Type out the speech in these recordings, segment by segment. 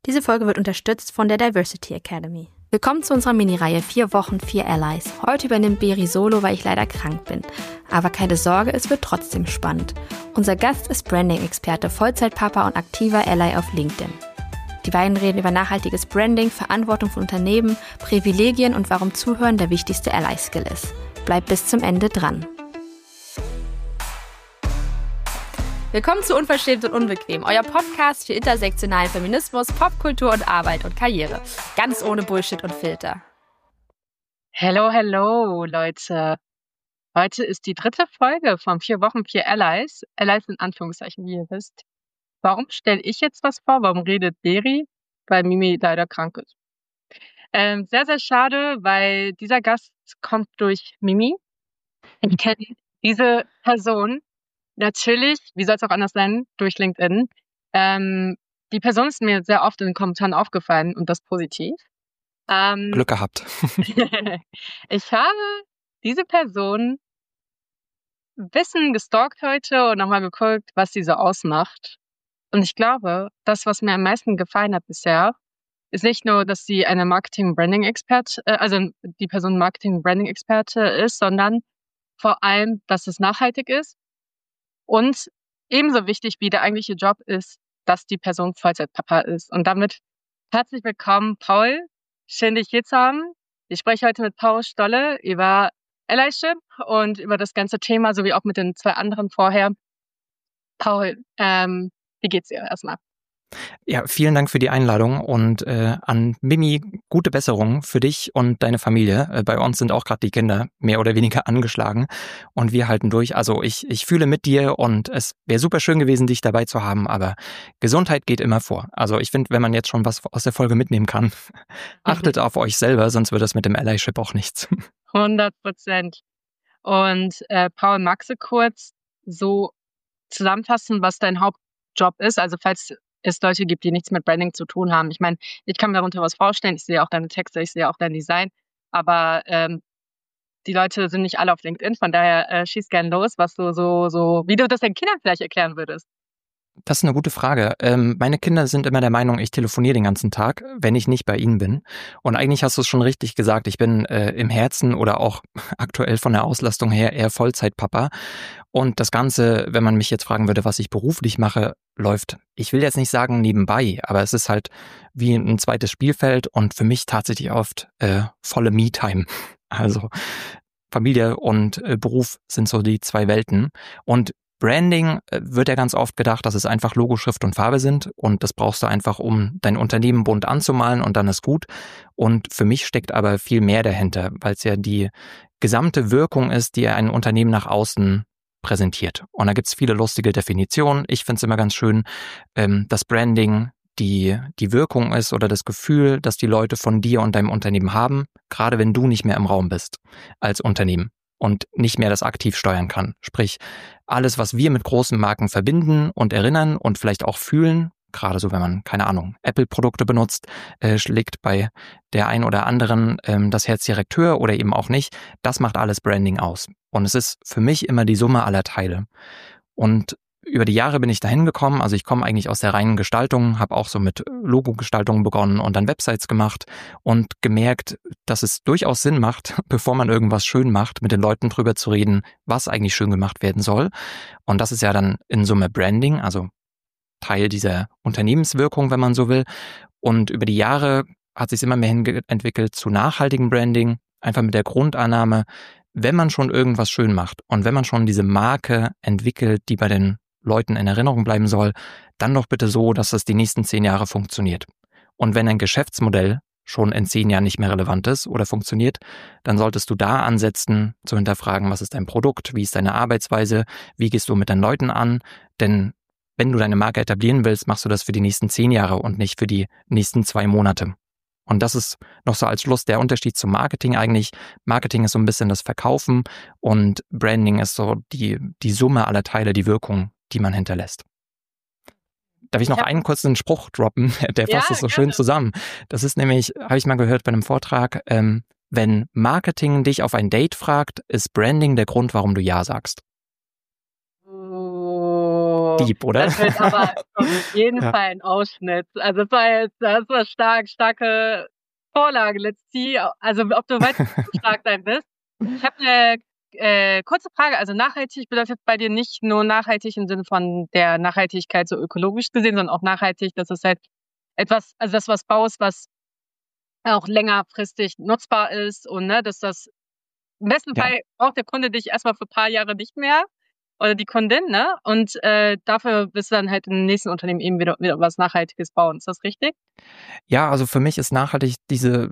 Diese Folge wird unterstützt von der Diversity Academy. Willkommen zu unserer Mini-Reihe 4 Wochen, 4 Allies. Heute übernimmt Beri solo, weil ich leider krank bin. Aber keine Sorge, es wird trotzdem spannend. Unser Gast ist Branding-Experte, Vollzeitpapa und aktiver Ally auf LinkedIn. Die beiden reden über nachhaltiges Branding, Verantwortung von Unternehmen, Privilegien und warum Zuhören der wichtigste Ally-Skill ist. Bleibt bis zum Ende dran. Willkommen zu Unverschämt und Unbequem, euer Podcast für intersektionalen Feminismus, Popkultur und Arbeit und Karriere. Ganz ohne Bullshit und Filter. Hello, Leute. Heute ist die 3. Folge von 4 Wochen, 4 Allies. Allies in Anführungszeichen, wie ihr wisst. Warum stelle ich jetzt was vor? Warum redet Beri? Weil Mimi leider krank ist. Sehr, sehr schade, weil dieser Gast kommt durch Mimi. Ich kenne diese Person natürlich, wie soll es auch anders sein, durch LinkedIn. Die Person ist mir sehr oft in den Kommentaren aufgefallen und das positiv. Glück gehabt. Ich habe diese Person ein bisschen gestalkt heute und nochmal geguckt, was sie so ausmacht. Und ich glaube, das, was mir am meisten gefallen hat bisher, ist nicht nur, dass sie eine die Person Marketing-Branding-Experte ist, sondern vor allem, dass es nachhaltig ist. Und ebenso wichtig wie der eigentliche Job ist, dass die Person Vollzeitpapa ist. Und damit herzlich willkommen, Paul. Schön, dich hier zu haben. Ich spreche heute mit Paul Stolle über Allyship und über das ganze Thema, sowie auch mit den 2 anderen vorher. Paul, wie geht's dir erstmal? Ja, vielen Dank für die Einladung und an Mimi, gute Besserung für dich und deine Familie. Bei uns sind auch gerade die Kinder mehr oder weniger angeschlagen und wir halten durch. Also ich fühle mit dir und es wäre super schön gewesen, dich dabei zu haben, aber Gesundheit geht immer vor. Also ich finde, wenn man jetzt schon was aus der Folge mitnehmen kann, achtet auf euch selber, sonst wird das mit dem Allyship auch nichts. 100%. Und Paul, magst du kurz so zusammenfassen, was dein Hauptjob ist? Also falls es Leute gibt, die nichts mit Branding zu tun haben. Ich meine, ich kann mir darunter was vorstellen. Ich sehe auch deine Texte, ich sehe auch dein Design. Aber die Leute sind nicht alle auf LinkedIn. Von daher schieß gern los, was du so, wie du das deinen Kindern vielleicht erklären würdest. Das ist eine gute Frage. Meine Kinder sind immer der Meinung, ich telefoniere den ganzen Tag, wenn ich nicht bei ihnen bin. Und eigentlich hast du es schon richtig gesagt, ich bin im Herzen oder auch aktuell von der Auslastung her eher Vollzeitpapa. Und das Ganze, wenn man mich jetzt fragen würde, was ich beruflich mache, läuft, ich will jetzt nicht sagen nebenbei, aber es ist halt wie ein zweites Spielfeld und für mich tatsächlich oft volle Me-Time. Also Familie und Beruf sind so die 2 Welten. Und Branding wird ja ganz oft gedacht, dass es einfach Logo, Schrift und Farbe sind und das brauchst du einfach, um dein Unternehmen bunt anzumalen und dann ist gut. Und für mich steckt aber viel mehr dahinter, weil es ja die gesamte Wirkung ist, die ein Unternehmen nach außen präsentiert. Und da gibt's viele lustige Definitionen. Ich finde es immer ganz schön, dass Branding die Wirkung ist oder das Gefühl, dass die Leute von dir und deinem Unternehmen haben, gerade wenn du nicht mehr im Raum bist als Unternehmen und nicht mehr das aktiv steuern kann. Sprich, alles, was wir mit großen Marken verbinden und erinnern und vielleicht auch fühlen, gerade so, wenn man, keine Ahnung, Apple-Produkte benutzt, schlägt bei der ein oder anderen das Herz direkt höher oder eben auch nicht. Das macht alles Branding aus. Und es ist für mich immer die Summe aller Teile. Und über die Jahre bin ich dahin gekommen, also ich komme eigentlich aus der reinen Gestaltung, habe auch so mit Logo-Gestaltung begonnen und dann Websites gemacht und gemerkt, dass es durchaus Sinn macht, bevor man irgendwas schön macht, mit den Leuten drüber zu reden, was eigentlich schön gemacht werden soll. Und das ist ja dann in Summe Branding, also Teil dieser Unternehmenswirkung, wenn man so will. Und über die Jahre hat sich immer mehr entwickelt zu nachhaltigem Branding, einfach mit der Grundannahme, wenn man schon irgendwas schön macht und wenn man schon diese Marke entwickelt, die bei den Leuten in Erinnerung bleiben soll, dann doch bitte so, dass das die nächsten 10 Jahre funktioniert. Und wenn ein Geschäftsmodell schon in 10 Jahren nicht mehr relevant ist oder funktioniert, dann solltest du da ansetzen, zu hinterfragen, was ist dein Produkt, wie ist deine Arbeitsweise, wie gehst du mit deinen Leuten an, denn wenn du deine Marke etablieren willst, machst du das für die nächsten 10 Jahre und nicht für die nächsten 2 Monate. Und das ist noch so als Schluss der Unterschied zum Marketing eigentlich. Marketing ist so ein bisschen das Verkaufen und Branding ist so die Summe aller Teile, die Wirkung, die man hinterlässt. Darf ich noch einen kurzen Spruch droppen? Der fasst das so schön zusammen. Das ist nämlich, habe ich mal gehört bei einem Vortrag, wenn Marketing dich auf ein Date fragt, ist Branding der Grund, warum du Ja sagst. deep, oder? Das wird aber auf jeden Fall ein Ausschnitt. Also das war starke Vorlage. Let's see, also ob du weiter so stark sein wirst. Ich habe eine kurze Frage. Also nachhaltig bedeutet bei dir nicht nur nachhaltig im Sinne von der Nachhaltigkeit so ökologisch gesehen, sondern auch nachhaltig, dass es halt etwas, also das was baust, was auch längerfristig nutzbar ist und ne, dass das im besten Ja. Fall braucht der Kunde dich erstmal für ein paar Jahre nicht mehr oder die Kundin, ne? Und dafür wirst du dann halt im nächsten Unternehmen eben wieder was Nachhaltiges bauen. Ist das richtig? Ja, also für mich ist nachhaltig diese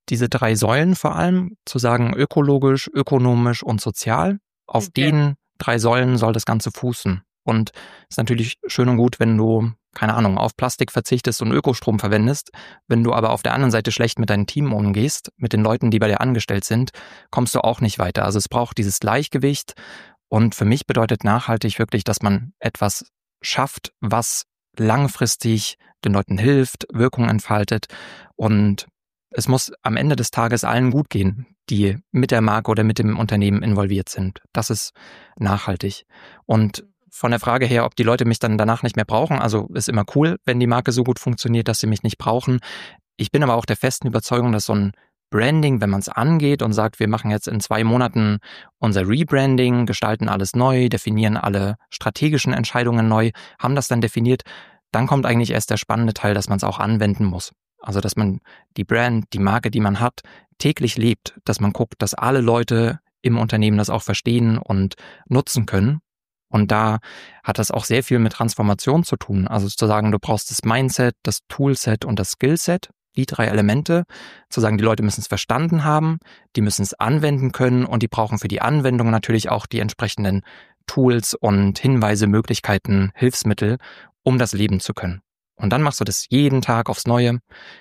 3 Säulen vor allem, zu sagen ökologisch, ökonomisch und sozial. Auf Okay. den 3 Säulen soll das Ganze fußen. Und ist natürlich schön und gut, wenn du, keine Ahnung, auf Plastik verzichtest und Ökostrom verwendest. Wenn du aber auf der anderen Seite schlecht mit deinem Team umgehst, mit den Leuten, die bei dir angestellt sind, kommst du auch nicht weiter. Also es braucht dieses Gleichgewicht. Und für mich bedeutet nachhaltig wirklich, dass man etwas schafft, was langfristig den Leuten hilft, Wirkung entfaltet. Und es muss am Ende des Tages allen gut gehen, die mit der Marke oder mit dem Unternehmen involviert sind. Das ist nachhaltig. Und von der Frage her, ob die Leute mich dann danach nicht mehr brauchen, also ist immer cool, wenn die Marke so gut funktioniert, dass sie mich nicht brauchen. Ich bin aber auch der festen Überzeugung, dass so ein Branding, wenn man es angeht und sagt, wir machen jetzt in 2 Monaten unser Rebranding, gestalten alles neu, definieren alle strategischen Entscheidungen neu, haben das dann definiert, dann kommt eigentlich erst der spannende Teil, dass man es auch anwenden muss. Also, dass man die Brand, die Marke, die man hat, täglich lebt, dass man guckt, dass alle Leute im Unternehmen das auch verstehen und nutzen können. Und da hat das auch sehr viel mit Transformation zu tun. Also zu sagen, du brauchst das Mindset, das Toolset und das Skillset, die 3 Elemente. Zu sagen, die Leute müssen es verstanden haben, die müssen es anwenden können und die brauchen für die Anwendung natürlich auch die entsprechenden Tools und Hinweise, Möglichkeiten, Hilfsmittel, um das leben zu können. Und dann machst du das jeden Tag aufs Neue.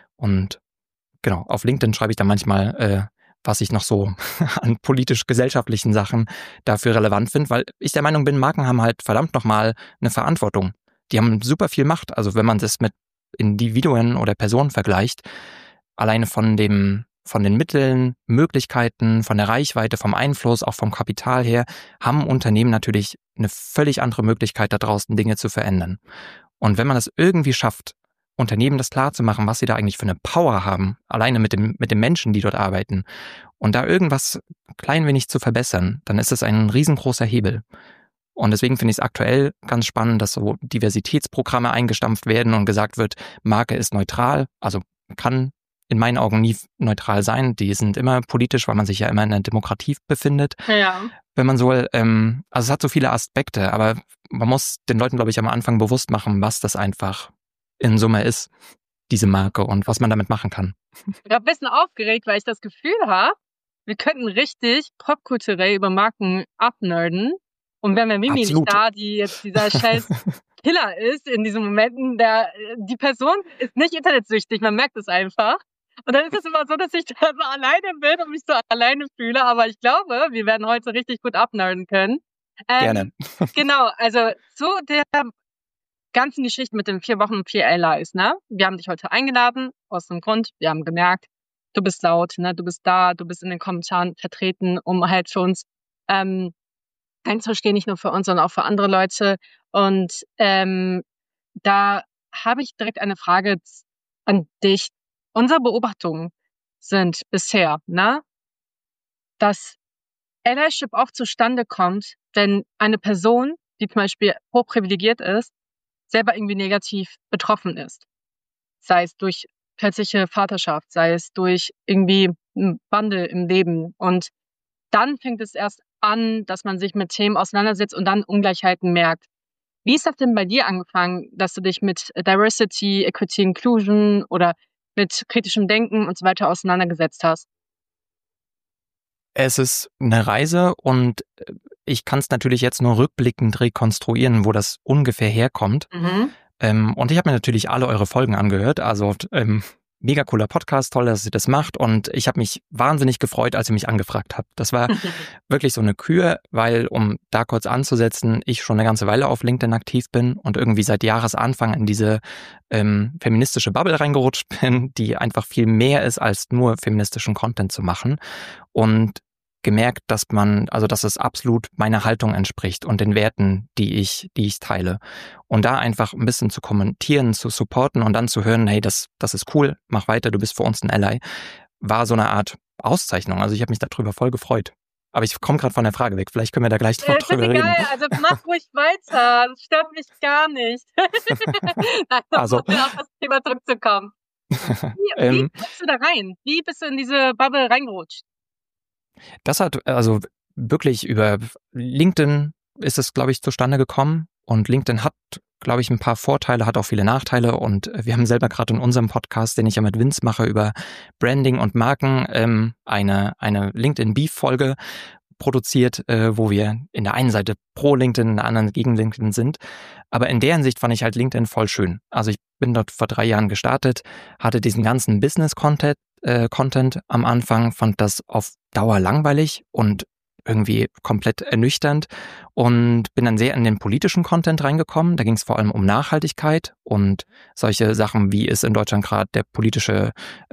Und genau, auf LinkedIn schreibe ich dann manchmal, was ich noch so an politisch-gesellschaftlichen Sachen dafür relevant finde, weil ich der Meinung bin, Marken haben halt verdammt nochmal eine Verantwortung. Die haben super viel Macht. Also wenn man das mit Individuen oder Personen vergleicht, alleine von den Mitteln, Möglichkeiten, von der Reichweite, vom Einfluss, auch vom Kapital her, haben Unternehmen natürlich eine völlig andere Möglichkeit, da draußen Dinge zu verändern. Und wenn man es irgendwie schafft, Unternehmen das klar zu machen, was sie da eigentlich für eine Power haben, alleine mit dem Menschen, die dort arbeiten, und da irgendwas klein wenig zu verbessern, dann ist es ein riesengroßer Hebel. Und deswegen finde ich es aktuell ganz spannend, dass so Diversitätsprogramme eingestampft werden und gesagt wird, Marke ist neutral, also kann in meinen Augen nie neutral sein. Die sind immer politisch, weil man sich ja immer in einer Demokratie befindet. Ja. Wenn man so will, also es hat so viele Aspekte, aber man muss den Leuten, glaube ich, am Anfang bewusst machen, was das einfach in Summe ist, diese Marke und was man damit machen kann. Ich bin ein bisschen aufgeregt, weil ich das Gefühl habe, wir könnten richtig popkulturell über Marken abnerden. Und wenn wir Mimi Absolut. nicht da, die jetzt dieser scheiß Killer ist in diesen Momenten, die Person ist nicht internetsüchtig, man merkt es einfach. Und dann ist es immer so, dass ich da so alleine bin und mich so alleine fühle. Aber ich glaube, wir werden heute richtig gut abnerden können. Gerne. Genau, also zu der ganzen Geschichte mit den 4 Wochen 4 Allies, ne? Wir haben dich heute eingeladen, aus dem Grund, wir haben gemerkt, du bist laut, ne? Du bist da, du bist in den Kommentaren vertreten, um halt für uns einzustehen, nicht nur für uns, sondern auch für andere Leute. Und da habe ich direkt eine Frage an dich. Unsere Beobachtungen sind bisher, ne, dass Allyship auch zustande kommt, wenn eine Person, die zum Beispiel hochprivilegiert ist, selber irgendwie negativ betroffen ist. Sei es durch plötzliche Vaterschaft, sei es durch irgendwie einen Wandel im Leben. Und dann fängt es erst an, dass man sich mit Themen auseinandersetzt und dann Ungleichheiten merkt. Wie ist das denn bei dir angefangen, dass du dich mit Diversity, Equity, Inclusion oder mit kritischem Denken und so weiter auseinandergesetzt hast? Es ist eine Reise und ich kann es natürlich jetzt nur rückblickend rekonstruieren, wo das ungefähr herkommt. Und ich habe mir natürlich alle eure Folgen angehört, also mega cooler Podcast, toll, dass ihr das macht und ich habe mich wahnsinnig gefreut, als ihr mich angefragt habt. Das war wirklich so eine Kür, weil, um da kurz anzusetzen, ich schon eine ganze Weile auf LinkedIn aktiv bin und irgendwie seit Jahresanfang in diese feministische Bubble reingerutscht bin, die einfach viel mehr ist, als nur feministischen Content zu machen. Und gemerkt, dass es absolut meiner Haltung entspricht und den Werten, die ich teile. Und da einfach ein bisschen zu kommentieren, zu supporten und dann zu hören, hey, das ist cool, mach weiter, du bist für uns ein Ally, war so eine Art Auszeichnung. Also ich habe mich darüber voll gefreut. Aber ich komme gerade von der Frage weg. Vielleicht können wir da gleich noch drüber reden. Geil, also mach ruhig weiter. Das stört mich gar nicht. Nein, also, auf das Thema zurückzukommen. Wie kommst du da rein? Wie bist du in diese Bubble reingerutscht? Das hat also wirklich über LinkedIn ist es, glaube ich, zustande gekommen. Und LinkedIn hat, glaube ich, ein paar Vorteile, hat auch viele Nachteile. Und wir haben selber gerade in unserem Podcast, den ich ja mit Vince mache, über Branding und Marken, eine LinkedIn-Beef-Folge produziert, wo wir in der einen Seite pro LinkedIn, in der anderen gegen LinkedIn sind. Aber in der Hinsicht fand ich halt LinkedIn voll schön. Also ich bin dort vor 3 Jahren gestartet, hatte diesen ganzen Business-Content am Anfang, fand das auf Dauer langweilig und irgendwie komplett ernüchternd und bin dann sehr in den politischen Content reingekommen. Da ging es vor allem um Nachhaltigkeit und solche Sachen, wie ist in Deutschland gerade das politische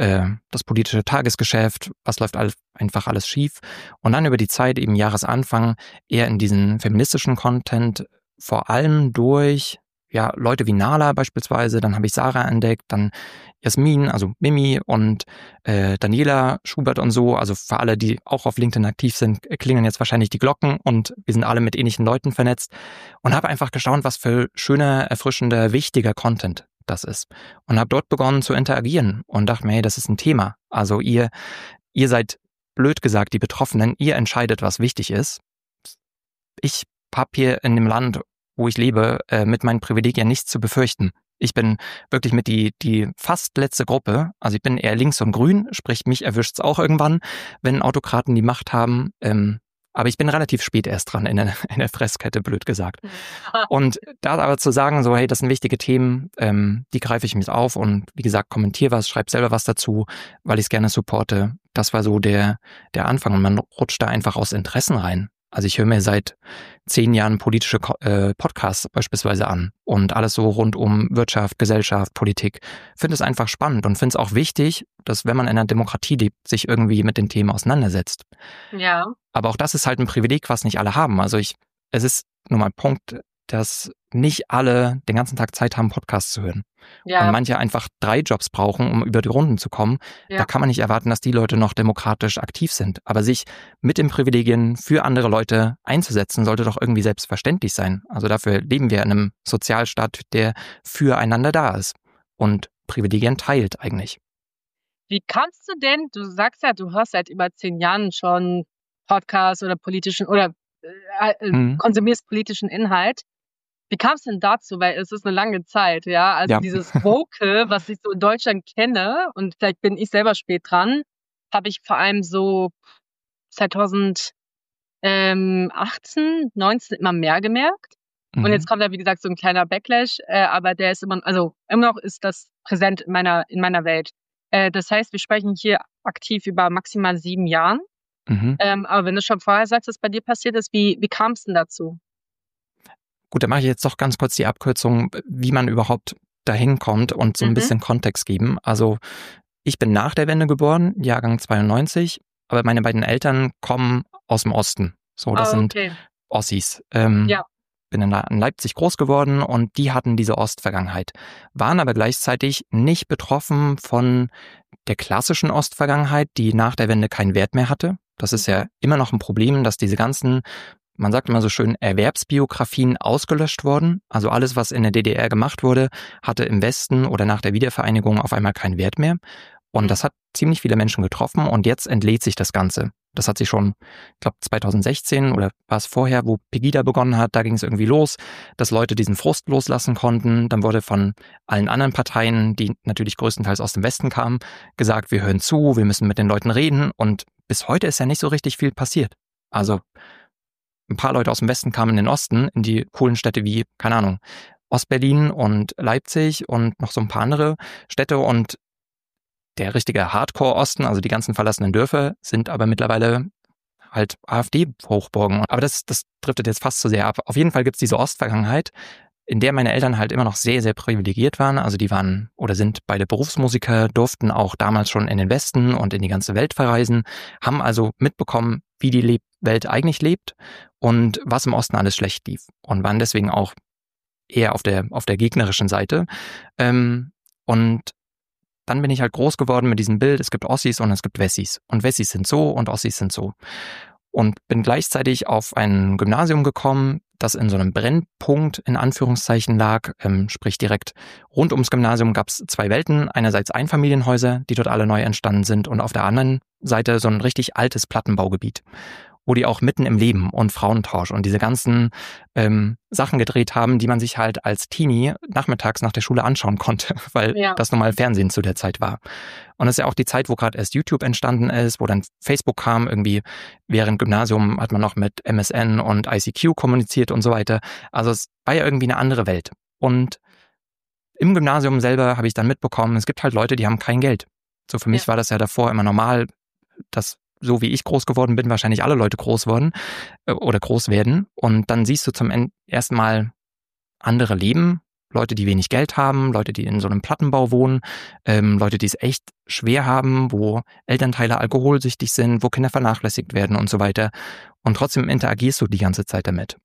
Tagesgeschäft, was läuft einfach alles schief. Und dann über die Zeit, eben Jahresanfang, eher in diesen feministischen Content, vor allem durch Leute wie Nala beispielsweise, dann habe ich Sarah entdeckt, dann Jasmin, also Mimi und Daniela Schubert und so. Also für alle, die auch auf LinkedIn aktiv sind, klingen jetzt wahrscheinlich die Glocken und wir sind alle mit ähnlichen Leuten vernetzt und habe einfach gestaunt, was für schöner, erfrischender, wichtiger Content das ist. Und habe dort begonnen zu interagieren und dachte mir, hey, das ist ein Thema. Also ihr seid, blöd gesagt, die Betroffenen, ihr entscheidet, was wichtig ist. Ich habe hier in dem Land, wo ich lebe, mit meinen Privilegien nichts zu befürchten. Ich bin wirklich mit die fast letzte Gruppe, also ich bin eher links und grün, sprich mich erwischt's auch irgendwann, wenn Autokraten die Macht haben. Aber ich bin relativ spät erst dran in der Fresskette, blöd gesagt. Und da aber zu sagen, so hey, das sind wichtige Themen, die greife ich mit auf und wie gesagt, kommentiere was, schreibe selber was dazu, weil ich es gerne supporte. Das war so der Anfang und man rutscht da einfach aus Interessen rein. Also ich höre mir seit 10 Jahren politische Podcasts beispielsweise an und alles so rund um Wirtschaft, Gesellschaft, Politik. Finde es einfach spannend und finde es auch wichtig, dass wenn man in einer Demokratie lebt, sich irgendwie mit den Themen auseinandersetzt. Ja. Aber auch das ist halt ein Privileg, was nicht alle haben. Also es ist nun mal ein Punkt, dass nicht alle den ganzen Tag Zeit haben, Podcasts zu hören. Ja. Und manche einfach 3 Jobs brauchen, um über die Runden zu kommen. Ja. Da kann man nicht erwarten, dass die Leute noch demokratisch aktiv sind. Aber sich mit den Privilegien für andere Leute einzusetzen, sollte doch irgendwie selbstverständlich sein. Also dafür leben wir in einem Sozialstaat, der füreinander da ist und Privilegien teilt eigentlich. Wie kannst du denn, du sagst ja, du hörst seit über 10 Jahren schon Podcasts oder politischen oder konsumierst politischen Inhalt. Wie kam es denn dazu? Weil es ist eine lange Zeit, ja. Also dieses Woke, was ich so in Deutschland kenne, und vielleicht bin ich selber spät dran, habe ich vor allem so 2018, 19 immer mehr gemerkt. Und jetzt kommt da, wie gesagt, so ein kleiner Backlash, aber der ist immer noch ist das präsent in meiner Welt. Das heißt, wir sprechen hier aktiv über maximal 7 Jahren. Aber wenn du schon vorher sagst, was bei dir passiert ist, wie kam es denn dazu? Gut, dann mache ich jetzt doch ganz kurz die Abkürzung, wie man überhaupt dahin kommt und so ein bisschen Kontext geben. Also ich bin nach der Wende geboren, Jahrgang 92, aber meine beiden Eltern kommen aus dem Osten. So, das sind Ossis. Bin in Leipzig groß geworden und die hatten diese Ostvergangenheit, waren aber gleichzeitig nicht betroffen von der klassischen Ostvergangenheit, die nach der Wende keinen Wert mehr hatte. Das ist ja immer noch ein Problem, dass diese ganzen, man sagt immer so schön, Erwerbsbiografien ausgelöscht wurden. Also alles, was in der DDR gemacht wurde, hatte im Westen oder nach der Wiedervereinigung auf einmal keinen Wert mehr. Und das hat ziemlich viele Menschen getroffen und jetzt entlädt sich das Ganze. Das hat sich schon, ich glaube 2016 oder war es vorher, wo Pegida begonnen hat, da ging es irgendwie los, dass Leute diesen Frust loslassen konnten. Dann wurde von allen anderen Parteien, die natürlich größtenteils aus dem Westen kamen, gesagt, wir hören zu, wir müssen mit den Leuten reden. Und bis heute ist ja nicht so richtig viel passiert. Also ein paar Leute aus dem Westen kamen in den Osten, in die coolen Städte wie, keine Ahnung, Ostberlin und Leipzig und noch so ein paar andere Städte und der richtige Hardcore-Osten, also die ganzen verlassenen Dörfer, sind aber mittlerweile halt AfD-Hochburgen. Aber das driftet jetzt fast zu sehr ab. Auf jeden Fall gibt es diese Ostvergangenheit, in der meine Eltern halt immer noch sehr, sehr privilegiert waren. Also die waren oder sind beide Berufsmusiker, durften auch damals schon in den Westen und in die ganze Welt verreisen, haben also mitbekommen, wie die Welt eigentlich lebt und was im Osten alles schlecht lief und waren deswegen auch eher auf der gegnerischen Seite. Und dann bin ich halt groß geworden mit diesem Bild, es gibt Ossis und es gibt Wessis. Und Wessis sind so und Ossis sind so. Und bin gleichzeitig auf ein Gymnasium gekommen, das in so einem Brennpunkt in Anführungszeichen lag, sprich direkt rund ums Gymnasium gab es 2 Welten. Einerseits Einfamilienhäuser, die dort alle neu entstanden sind und auf der anderen Seite so ein richtig altes Plattenbaugebiet, wo die auch mitten im Leben und Frauentausch und diese ganzen Sachen gedreht haben, die man sich halt als Teenie nachmittags nach der Schule anschauen konnte, weil das normal Fernsehen zu der Zeit war. Und das ist ja auch die Zeit, wo gerade erst YouTube entstanden ist, wo dann Facebook kam, irgendwie während Gymnasium hat man noch mit MSN und ICQ kommuniziert und so weiter. Also es war ja irgendwie eine andere Welt. Und im Gymnasium selber habe ich dann mitbekommen, es gibt halt Leute, die haben kein Geld. So für mich war das ja davor immer normal, dass so wie ich groß geworden bin, wahrscheinlich alle Leute groß wurden oder groß werden. Und dann siehst du zum ersten Mal andere Leben, Leute, die wenig Geld haben, Leute, die in so einem Plattenbau wohnen, Leute, die es echt schwer haben, wo Elternteile alkoholsüchtig sind, wo Kinder vernachlässigt werden und so weiter. Und trotzdem interagierst du die ganze Zeit damit.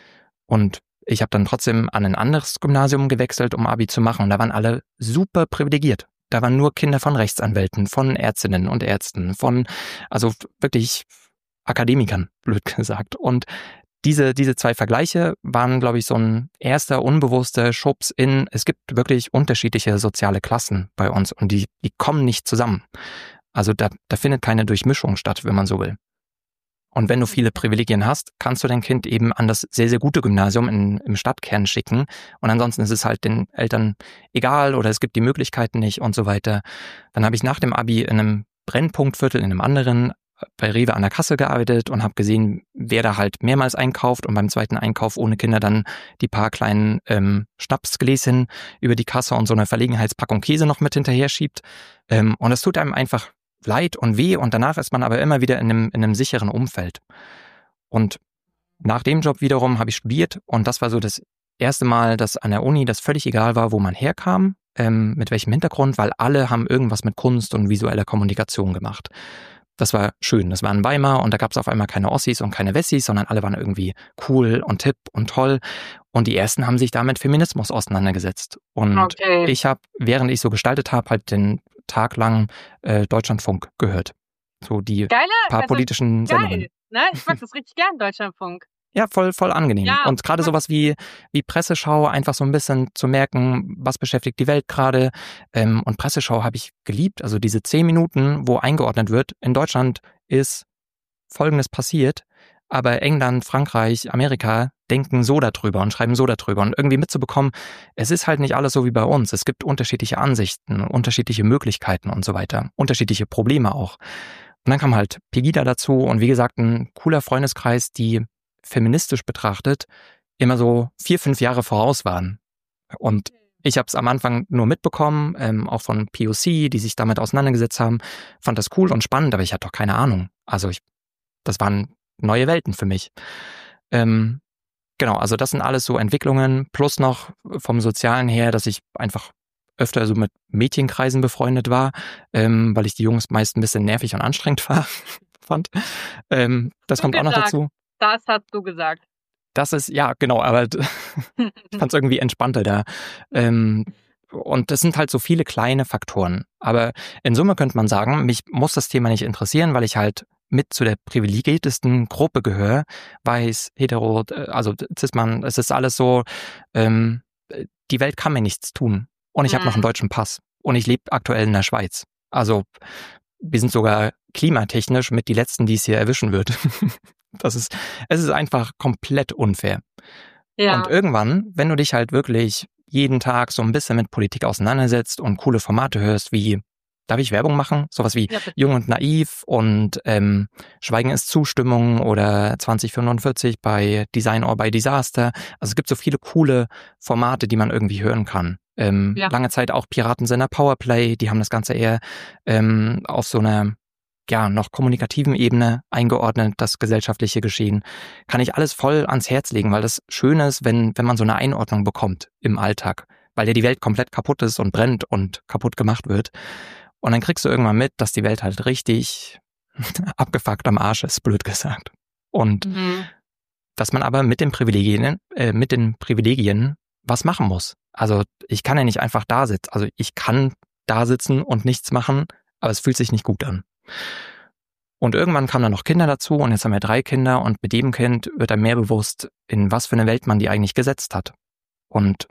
Und ich habe dann trotzdem an ein anderes Gymnasium gewechselt, um Abi zu machen. Und da waren alle super privilegiert. Da waren nur Kinder von Rechtsanwälten, von Ärztinnen und Ärzten, also wirklich Akademikern, blöd gesagt. Und diese 2 Vergleiche waren, glaube ich, so ein erster unbewusster Schubs es gibt wirklich unterschiedliche soziale Klassen bei uns und die kommen nicht zusammen. Also da findet keine Durchmischung statt, wenn man so will. Und wenn du viele Privilegien hast, kannst du dein Kind eben an das sehr, sehr gute Gymnasium im Stadtkern schicken. Und ansonsten ist es halt den Eltern egal oder es gibt die Möglichkeiten nicht und so weiter. Dann habe ich nach dem Abi in einem Brennpunktviertel, in einem anderen, bei Rewe an der Kasse gearbeitet und habe gesehen, wer da halt mehrmals einkauft und beim zweiten Einkauf ohne Kinder dann die paar kleinen Schnapsgläschen über die Kasse und so eine Verlegenheitspackung Käse noch mit hinterher schiebt. Und das tut einem einfach leid und weh und danach ist man aber immer wieder in einem sicheren Umfeld. Und nach dem Job wiederum habe ich studiert und das war so das erste Mal, dass an der Uni das völlig egal war, wo man herkam, mit welchem Hintergrund, weil alle haben irgendwas mit Kunst und visueller Kommunikation gemacht. Das war schön. Das war in Weimar und da gab es auf einmal keine Ossis und keine Wessis, sondern alle waren irgendwie cool und hip und toll. Und die ersten haben sich da mit Feminismus auseinandergesetzt. Und ich habe, während ich so gestaltet habe, halt den Tag lang Deutschlandfunk gehört. So die politischen Sendungen. Ne? Ich mag das richtig gern, Deutschlandfunk. Ja, voll angenehm. Ja, und gerade sowas wie Presseschau, einfach so ein bisschen zu merken, was beschäftigt die Welt gerade. Und Presseschau habe ich geliebt. Also diese 10 Minuten, wo eingeordnet wird, in Deutschland ist Folgendes passiert, aber England, Frankreich, Amerika denken so darüber und schreiben so darüber. Und irgendwie mitzubekommen, es ist halt nicht alles so wie bei uns. Es gibt unterschiedliche Ansichten, unterschiedliche Möglichkeiten und so weiter. Unterschiedliche Probleme auch. Und dann kam halt Pegida dazu und wie gesagt, ein cooler Freundeskreis, die feministisch betrachtet immer so 4-5 Jahre voraus waren. Und ich habe es am Anfang nur mitbekommen, auch von POC, die sich damit auseinandergesetzt haben, fand das cool und spannend, aber ich hatte doch keine Ahnung. Also das waren neue Welten für mich. Genau, also das sind alles so Entwicklungen, plus noch vom Sozialen her, dass ich einfach öfter so mit Mädchenkreisen befreundet war, weil ich die Jungs meist ein bisschen nervig und anstrengend fand. Das kommt auch noch dazu. Das hast du gesagt. Das ist, ja, genau, aber ich fand es irgendwie entspannter da. Und das sind halt so viele kleine Faktoren. Aber in Summe könnte man sagen, mich muss das Thema nicht interessieren, weil ich halt mit zu der privilegiertesten Gruppe gehöre. Weiß, hetero, also Cis-Mann, es ist alles so, die Welt kann mir nichts tun. Und ich habe noch einen deutschen Pass. Und ich lebe aktuell in der Schweiz. Also wir sind sogar klimatechnisch mit die Letzten, die es hier erwischen wird. Es ist einfach komplett unfair. Ja. Und irgendwann, wenn du dich halt wirklich jeden Tag so ein bisschen mit Politik auseinandersetzt und coole Formate hörst, wie, darf ich Werbung machen? Sowas wie Jung und Naiv und Schweigen ist Zustimmung oder 2045 bei Design or by Disaster. Also es gibt so viele coole Formate, die man irgendwie hören kann. Lange Zeit auch Piratensender Powerplay, die haben das Ganze eher auf so einer ja, noch kommunikativen Ebene eingeordnet, das gesellschaftliche Geschehen, kann ich alles voll ans Herz legen, weil das Schöne ist, wenn man so eine Einordnung bekommt im Alltag, weil ja die Welt komplett kaputt ist und brennt und kaputt gemacht wird. Und dann kriegst du irgendwann mit, dass die Welt halt richtig abgefuckt am Arsch ist, blöd gesagt. Und dass man aber mit den Privilegien was machen muss. Also ich kann ja nicht einfach da sitzen. Also ich kann da sitzen und nichts machen, aber es fühlt sich nicht gut an. Und irgendwann kamen dann noch Kinder dazu und jetzt haben wir 3 Kinder und mit jedem Kind wird einem mehr bewusst, in was für eine Welt man die eigentlich gesetzt hat. Und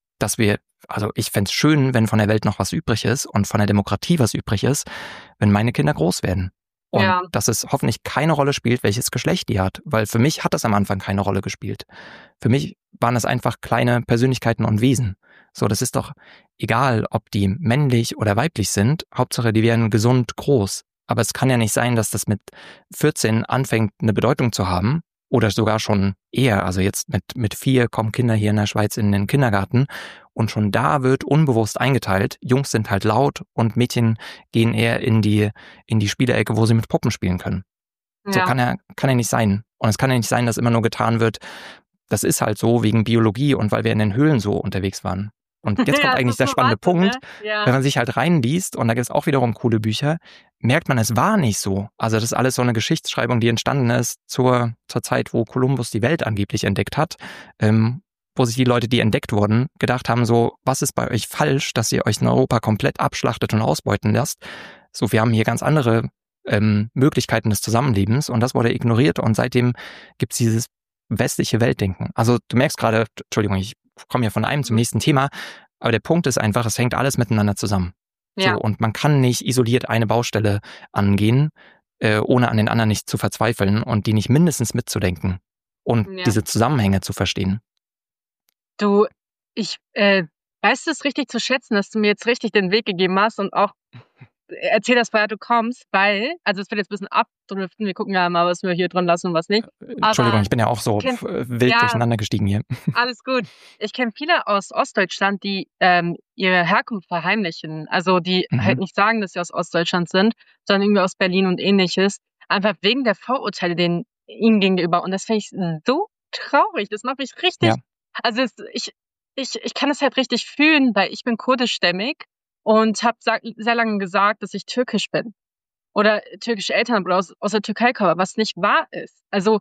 ich fänd's schön, wenn von der Welt noch was übrig ist und von der Demokratie was übrig ist, wenn meine Kinder groß werden. Und dass es hoffentlich keine Rolle spielt, welches Geschlecht die hat, weil für mich hat das am Anfang keine Rolle gespielt. Für mich waren es einfach kleine Persönlichkeiten und Wesen. So, das ist doch egal, ob die männlich oder weiblich sind, Hauptsache die werden gesund groß. Aber es kann ja nicht sein, dass das mit 14 anfängt, eine Bedeutung zu haben oder sogar schon eher. Also jetzt mit 4 kommen Kinder hier in der Schweiz in den Kindergarten und schon da wird unbewusst eingeteilt. Jungs sind halt laut und Mädchen gehen eher in die Spielecke, wo sie mit Puppen spielen können. Ja. So kann ja nicht sein. Und es kann ja nicht sein, dass immer nur getan wird, das ist halt so wegen Biologie und weil wir in den Höhlen so unterwegs waren. Und jetzt kommt eigentlich der spannende Punkt, wenn man sich halt reinliest, und da gibt es auch wiederum coole Bücher, merkt man, es war nicht so. Also das ist alles so eine Geschichtsschreibung, die entstanden ist zur Zeit, wo Kolumbus die Welt angeblich entdeckt hat, wo sich die Leute, die entdeckt wurden, gedacht haben, so, was ist bei euch falsch, dass ihr euch in Europa komplett abschlachtet und ausbeuten lasst? So, wir haben hier ganz andere Möglichkeiten des Zusammenlebens und das wurde ignoriert und seitdem gibt es dieses westliche Weltdenken. Also du merkst gerade, Entschuldigung, ich komme ja von einem zum nächsten Thema, aber der Punkt ist einfach, es hängt alles miteinander zusammen. Ja. So, und man kann nicht isoliert eine Baustelle angehen, ohne an den anderen nicht zu verzweifeln und die nicht mindestens mitzudenken und diese Zusammenhänge zu verstehen. Du, ich weiß es richtig zu schätzen, dass du mir jetzt richtig den Weg gegeben hast und auch erzähl das, woher du kommst, weil, also es wird jetzt ein bisschen abdriften, wir gucken ja mal, was wir hier drin lassen und was nicht. Entschuldigung, ich bin ja auch so wild durcheinander gestiegen hier. Alles gut. Ich kenne viele aus Ostdeutschland, die ihre Herkunft verheimlichen. Also die halt nicht sagen, dass sie aus Ostdeutschland sind, sondern irgendwie aus Berlin und ähnliches. Einfach wegen der Vorurteile ihnen gegenüber. Und das finde ich so traurig. Das macht mich richtig... Ja. Also ich kann es halt richtig fühlen, weil ich bin kurdischstämmig und habe sehr lange gesagt, dass ich türkisch bin oder türkische Eltern oder aus der Türkei komme, was nicht wahr ist. Also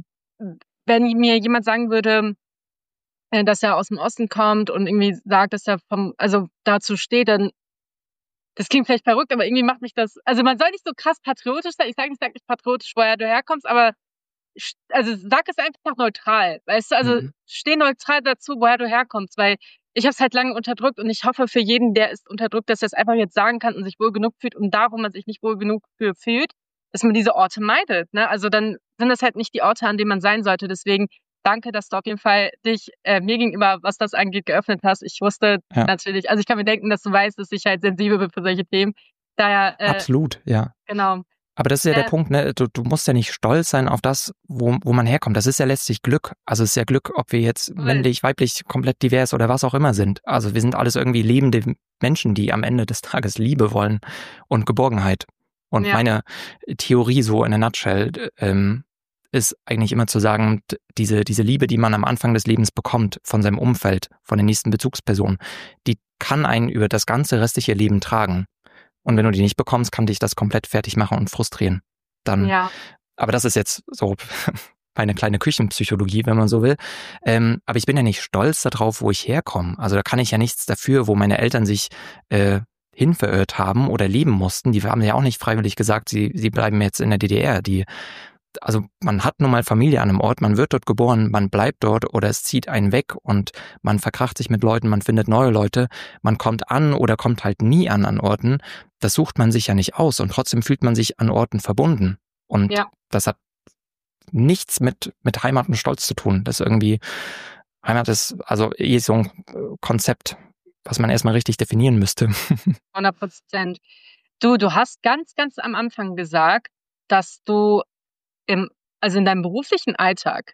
wenn mir jemand sagen würde, dass er aus dem Osten kommt und irgendwie sagt, dass er dazu steht, dann das klingt vielleicht verrückt, aber irgendwie macht mich das, also man soll nicht so krass patriotisch sein. Ich sage nicht patriotisch, woher du herkommst, aber also sag es einfach neutral, weißt du, also steh neutral dazu, woher du herkommst, weil ich habe es halt lange unterdrückt und ich hoffe für jeden, der ist unterdrückt, dass er es einfach jetzt sagen kann und sich wohl genug fühlt und da, wo man sich nicht wohl genug fühlt, dass man diese Orte meidet, ne? Also dann sind das halt nicht die Orte, an denen man sein sollte. Deswegen danke, dass du auf jeden Fall dich mir gegenüber, was das angeht, geöffnet hast. Ich wusste natürlich, also ich kann mir denken, dass du weißt, dass ich halt sensibel bin für solche Themen. Daher absolut, ja. Genau. Aber das ist ja der Punkt, ne? Du musst ja nicht stolz sein auf das, wo man herkommt. Das ist ja letztlich Glück. Also es ist ja Glück, ob wir jetzt männlich, weiblich, komplett divers oder was auch immer sind. Also wir sind alles irgendwie lebende Menschen, die am Ende des Tages Liebe wollen und Geborgenheit. Und meine Theorie so in a nutshell ist eigentlich immer zu sagen, diese Liebe, die man am Anfang des Lebens bekommt von seinem Umfeld, von der nächsten Bezugsperson, die kann einen über das ganze restliche Leben tragen. Und wenn du die nicht bekommst, kann dich das komplett fertig machen und frustrieren. Dann, aber das ist jetzt so eine kleine Küchenpsychologie, wenn man so will. Aber ich bin ja nicht stolz darauf, wo ich herkomme. Also da kann ich ja nichts dafür, wo meine Eltern sich hinverirrt haben oder leben mussten. Die haben ja auch nicht freiwillig gesagt, sie bleiben jetzt in der DDR. Also man hat nun mal Familie an einem Ort, man wird dort geboren, man bleibt dort oder es zieht einen weg und man verkracht sich mit Leuten, man findet neue Leute, man kommt an oder kommt halt nie an Orten. Das sucht man sich ja nicht aus und trotzdem fühlt man sich an Orten verbunden. Und das hat nichts mit Heimat und Stolz zu tun. Das irgendwie, Heimat ist also so ein Konzept, was man erstmal richtig definieren müsste. 100%. Du hast ganz, ganz am Anfang gesagt, dass du in deinem beruflichen Alltag,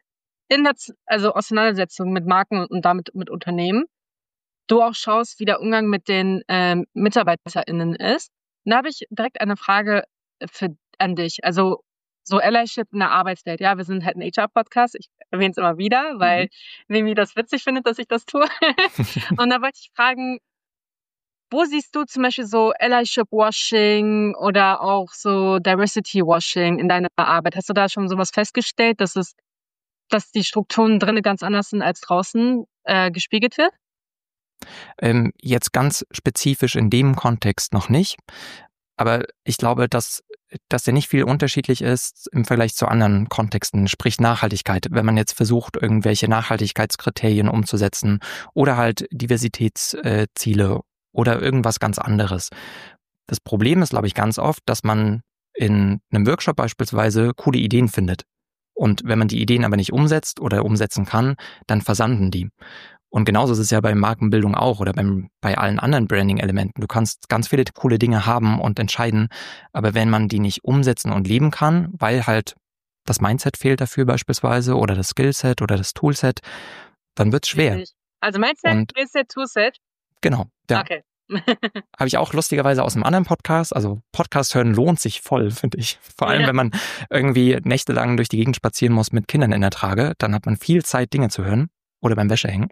also Auseinandersetzung mit Marken und damit mit Unternehmen, du auch schaust, wie der Umgang mit den MitarbeiterInnen ist. Und da habe ich direkt eine Frage an dich. Also so Allyship in der Arbeitswelt. Ja, wir sind halt ein HR-Podcast. Ich erwähne es immer wieder, weil Mimi das witzig findet, dass ich das tue. Und da wollte ich fragen, wo siehst du zum Beispiel so Allyship-Washing oder auch so Diversity-Washing in deiner Arbeit? Hast du da schon sowas festgestellt, dass die Strukturen drinnen ganz anders sind als draußen gespiegelt wird? Jetzt ganz spezifisch in dem Kontext noch nicht. Aber ich glaube, dass der nicht viel unterschiedlich ist im Vergleich zu anderen Kontexten, sprich Nachhaltigkeit. Wenn man jetzt versucht, irgendwelche Nachhaltigkeitskriterien umzusetzen oder halt Diversitätsziele oder irgendwas ganz anderes. Das Problem ist, glaube ich, ganz oft, dass man in einem Workshop beispielsweise coole Ideen findet. Und wenn man die Ideen aber nicht umsetzt oder umsetzen kann, dann versanden die. Und genauso ist es ja bei Markenbildung auch oder bei allen anderen Branding-Elementen. Du kannst ganz viele coole Dinge haben und entscheiden, aber wenn man die nicht umsetzen und leben kann, weil halt das Mindset fehlt dafür beispielsweise oder das Skillset oder das Toolset, dann wird's schwer. Also Mindset, Skillset, Toolset? Genau, ja. Okay. Habe ich auch lustigerweise aus einem anderen Podcast. Also Podcast hören lohnt sich voll, finde ich. Vor allem, wenn man irgendwie nächtelang durch die Gegend spazieren muss mit Kindern in der Trage, dann hat man viel Zeit, Dinge zu hören. Oder beim Wäschehängen.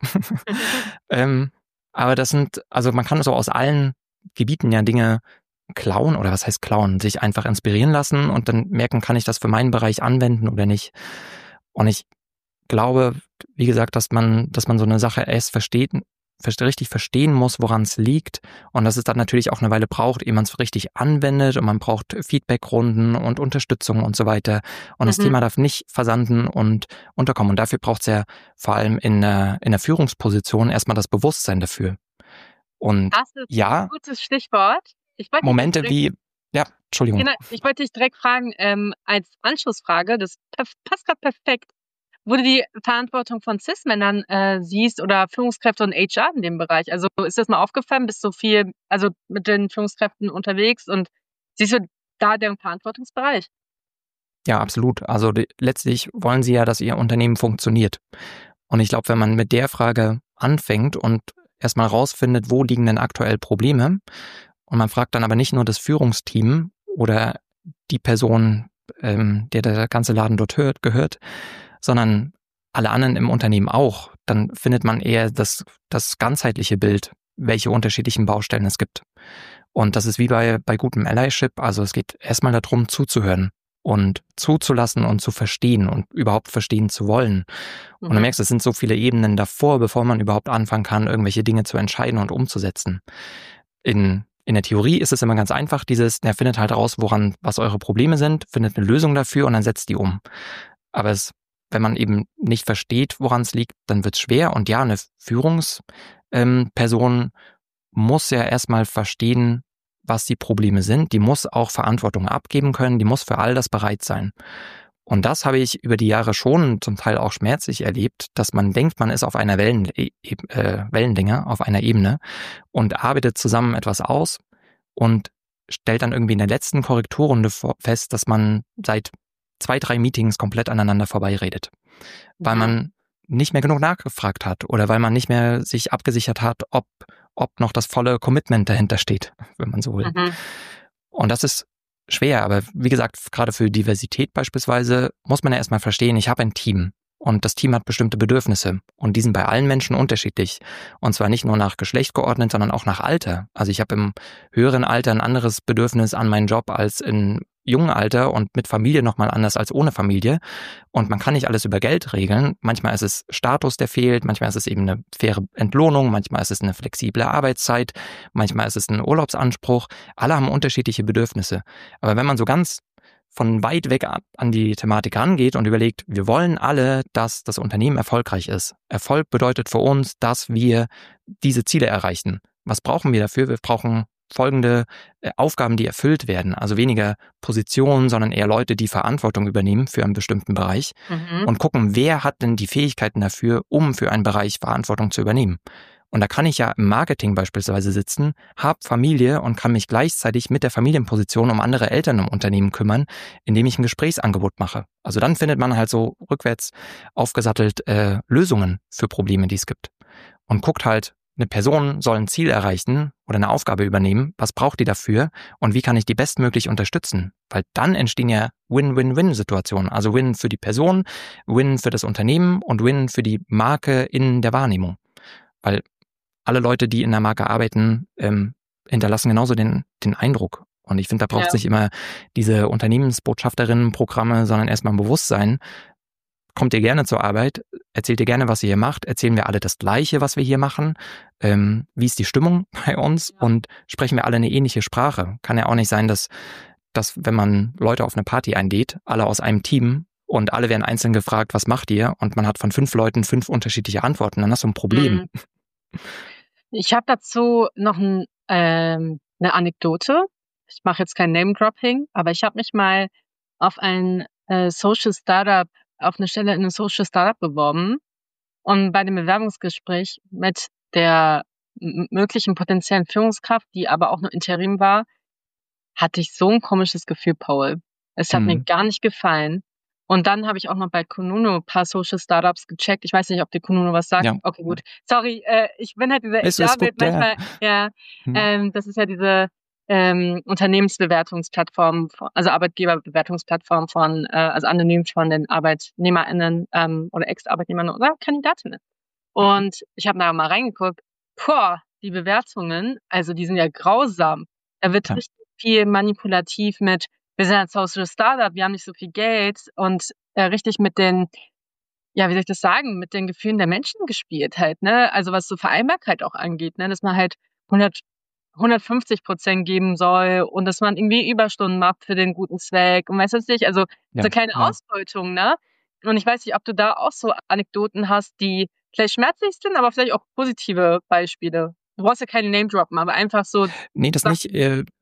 Aber man kann so aus allen Gebieten ja Dinge klauen, oder was heißt klauen? Sich einfach inspirieren lassen und dann merken, kann ich das für meinen Bereich anwenden oder nicht. Und ich glaube, wie gesagt, dass man so eine Sache erst richtig verstehen muss, woran es liegt und dass es dann natürlich auch eine Weile braucht, ehe man es richtig anwendet und man braucht Feedbackrunden und Unterstützung und so weiter und das Thema darf nicht versanden und unterkommen und dafür braucht es ja vor allem in der Führungsposition erstmal das Bewusstsein dafür. Und das ist ein gutes Stichwort. Momente wie, Entschuldigung. Genau, ich wollte dich direkt fragen, als Anschlussfrage, das passt gerade perfekt, wo du die Verantwortung von Cis-Männern siehst oder Führungskräfte und HR in dem Bereich. Also ist das mal aufgefallen? Bist du viel mit den Führungskräften unterwegs und siehst du da deren Verantwortungsbereich? Ja, absolut. Also letztlich wollen sie ja, dass ihr Unternehmen funktioniert. Und ich glaube, wenn man mit der Frage anfängt und erstmal rausfindet, wo liegen denn aktuell Probleme und man fragt dann aber nicht nur das Führungsteam oder die Person, der ganze Laden dort gehört, sondern alle anderen im Unternehmen auch, dann findet man eher das ganzheitliche Bild, welche unterschiedlichen Baustellen es gibt. Und das ist wie bei gutem Allyship, also es geht erstmal darum, zuzuhören und zuzulassen und zu verstehen und überhaupt verstehen zu wollen. Und du merkst, es sind so viele Ebenen davor, bevor man überhaupt anfangen kann, irgendwelche Dinge zu entscheiden und umzusetzen. In der Theorie ist es immer ganz einfach, findet halt raus, was eure Probleme sind, findet eine Lösung dafür und dann setzt die um. Aber wenn man eben nicht versteht, woran es liegt, dann wird es schwer. Und ja, eine Führungsperson muss ja erstmal verstehen, was die Probleme sind. Die muss auch Verantwortung abgeben können. Die muss für all das bereit sein. Und das habe ich über die Jahre schon zum Teil auch schmerzlich erlebt, dass man denkt, man ist auf einer Wellenlänge, auf einer Ebene und arbeitet zusammen etwas aus und stellt dann irgendwie in der letzten Korrekturrunde fest, dass man seit 2-3 Meetings komplett aneinander vorbeiredet, weil man nicht mehr genug nachgefragt hat oder weil man nicht mehr sich abgesichert hat, ob noch das volle Commitment dahinter steht, wenn man so will. Und das ist schwer, aber wie gesagt, gerade für Diversität beispielsweise muss man ja erstmal verstehen, ich habe ein Team und das Team hat bestimmte Bedürfnisse und die sind bei allen Menschen unterschiedlich und zwar nicht nur nach Geschlecht geordnet, sondern auch nach Alter. Also ich habe im höheren Alter ein anderes Bedürfnis an meinen Job als in jungen Alter und mit Familie nochmal anders als ohne Familie. Und man kann nicht alles über Geld regeln. Manchmal ist es Status, der fehlt. Manchmal ist es eben eine faire Entlohnung. Manchmal ist es eine flexible Arbeitszeit. Manchmal ist es ein Urlaubsanspruch. Alle haben unterschiedliche Bedürfnisse. Aber wenn man so ganz von weit weg an die Thematik rangeht und überlegt, wir wollen alle, dass das Unternehmen erfolgreich ist. Erfolg bedeutet für uns, dass wir diese Ziele erreichen. Was brauchen wir dafür? Wir brauchen folgende Aufgaben, die erfüllt werden. Also weniger Positionen, sondern eher Leute, die Verantwortung übernehmen für einen bestimmten Bereich und gucken, wer hat denn die Fähigkeiten dafür, um für einen Bereich Verantwortung zu übernehmen. Und da kann ich ja im Marketing beispielsweise sitzen, habe Familie und kann mich gleichzeitig mit der Familienposition um andere Eltern im Unternehmen kümmern, indem ich ein Gesprächsangebot mache. Also dann findet man halt so rückwärts aufgesattelt Lösungen für Probleme, die es gibt. Und guckt halt, eine Person soll ein Ziel erreichen oder eine Aufgabe übernehmen. Was braucht die dafür und wie kann ich die bestmöglich unterstützen? Weil dann entstehen ja Win-Win-Win-Situationen. Also Win für die Person, Win für das Unternehmen und Win für die Marke in der Wahrnehmung. Weil alle Leute, die in der Marke arbeiten, hinterlassen genauso den Eindruck. Und ich finde, da braucht es nicht immer diese Unternehmensbotschafterinnen-Programme, sondern erstmal ein Bewusstsein. Kommt ihr gerne zur Arbeit? Erzählt ihr gerne, was ihr hier macht? Erzählen wir alle das Gleiche, was wir hier machen? Wie ist die Stimmung bei uns? Und sprechen wir alle eine ähnliche Sprache? Kann ja auch nicht sein, dass wenn man Leute auf eine Party einlädt, alle aus einem Team und alle werden einzeln gefragt, was macht ihr? Und man hat von 5 Leuten 5 unterschiedliche Antworten. Dann hast du ein Problem. Ich habe dazu noch eine Anekdote. Ich mache jetzt kein Name-Dropping, aber ich habe mich mal auf ein Social Startup, auf eine Stelle in einem Social Startup beworben und bei dem Bewerbungsgespräch mit der möglichen potenziellen Führungskraft, die aber auch nur Interim war, hatte ich so ein komisches Gefühl, Paul. Es hat mir gar nicht gefallen. Und dann habe ich auch noch bei Kununu ein paar Social Startups gecheckt. Ich weiß nicht, ob dir Kununu was sagt. Ja. Okay, gut. Sorry, ich bin halt diese HR-Welt manchmal. Ja, das ist ja diese Unternehmensbewertungsplattform, also Arbeitgeberbewertungsplattform von, also anonym von den ArbeitnehmerInnen oder Ex-Arbeitnehmern oder Kandidatinnen. Und ich habe da mal reingeguckt. Die Bewertungen, also die sind ja grausam. Da wird richtig viel manipulativ mit, wir sind ein Social Startup, wir haben nicht so viel Geld und richtig mit den, wie soll ich das sagen, mit den Gefühlen der Menschen gespielt halt, ne? Also was so Vereinbarkeit auch angeht, ne? Dass man halt 150% geben soll und dass man irgendwie Überstunden macht für den guten Zweck und weiß es nicht, also so kleine Ausbeutung, ne? Und ich weiß nicht, ob du da auch so Anekdoten hast, die vielleicht schmerzlich sind, aber vielleicht auch positive Beispiele. Du brauchst ja keine Name droppen, aber einfach so. Nee, das nicht.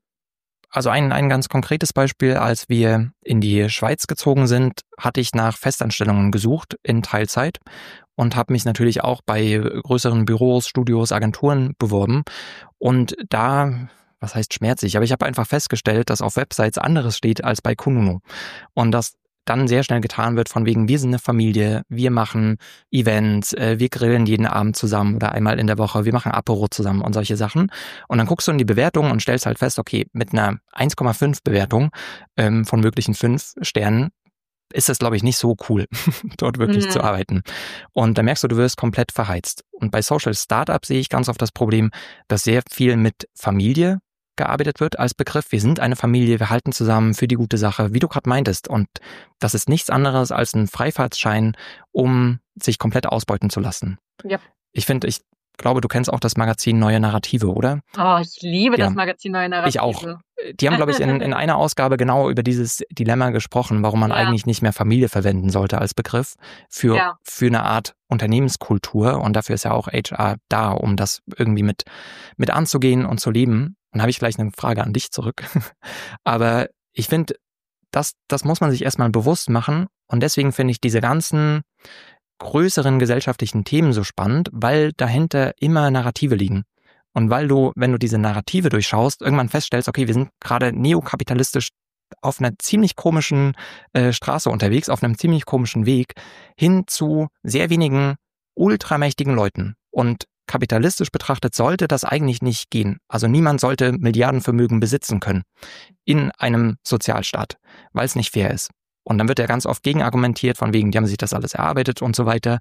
Also ein ganz konkretes Beispiel, als wir in die Schweiz gezogen sind, hatte ich nach Festanstellungen gesucht in Teilzeit und habe mich natürlich auch bei größeren Büros, Studios, Agenturen beworben. Und da, was heißt schmerzlich, aber ich habe einfach festgestellt, dass auf Websites anderes steht als bei Kununu. Und das dann sehr schnell getan wird von wegen, wir sind eine Familie, wir machen Events, wir grillen jeden Abend zusammen oder einmal in der Woche, wir machen Apero zusammen und solche Sachen. Und dann guckst du in die Bewertung und stellst halt fest, okay, mit einer 1,5 Bewertung von möglichen 5 Sternen ist das, glaube ich, nicht so cool, dort wirklich zu arbeiten. Und da merkst du wirst komplett verheizt. Und bei Social Startup sehe ich ganz oft das Problem, dass sehr viel mit Familie gearbeitet wird als Begriff. Wir sind eine Familie, wir halten zusammen für die gute Sache, wie du gerade meintest. Und das ist nichts anderes als ein Freifahrtschein, um sich komplett ausbeuten zu lassen. Ja. Ich glaube, du kennst auch das Magazin Neue Narrative, oder? Oh, ich liebe das Magazin Neue Narrative. Ich auch. Die haben, glaube ich, in einer Ausgabe genau über dieses Dilemma gesprochen, warum man eigentlich nicht mehr Familie verwenden sollte als Begriff für eine Art Unternehmenskultur. Und dafür ist ja auch HR da, um das irgendwie mit anzugehen und zu leben. Und habe ich gleich eine Frage an dich zurück. Aber ich finde, das muss man sich erstmal bewusst machen. Und deswegen finde ich diese ganzen größeren gesellschaftlichen Themen so spannend, weil dahinter immer Narrative liegen. Und weil du, wenn du diese Narrative durchschaust, irgendwann feststellst, okay, wir sind gerade neokapitalistisch auf einer ziemlich komischen Straße unterwegs, auf einem ziemlich komischen Weg, hin zu sehr wenigen ultramächtigen Leuten. Und kapitalistisch betrachtet sollte das eigentlich nicht gehen. Also niemand sollte Milliardenvermögen besitzen können in einem Sozialstaat, weil es nicht fair ist. Und dann wird ja ganz oft gegenargumentiert, von wegen, die haben sich das alles erarbeitet und so weiter.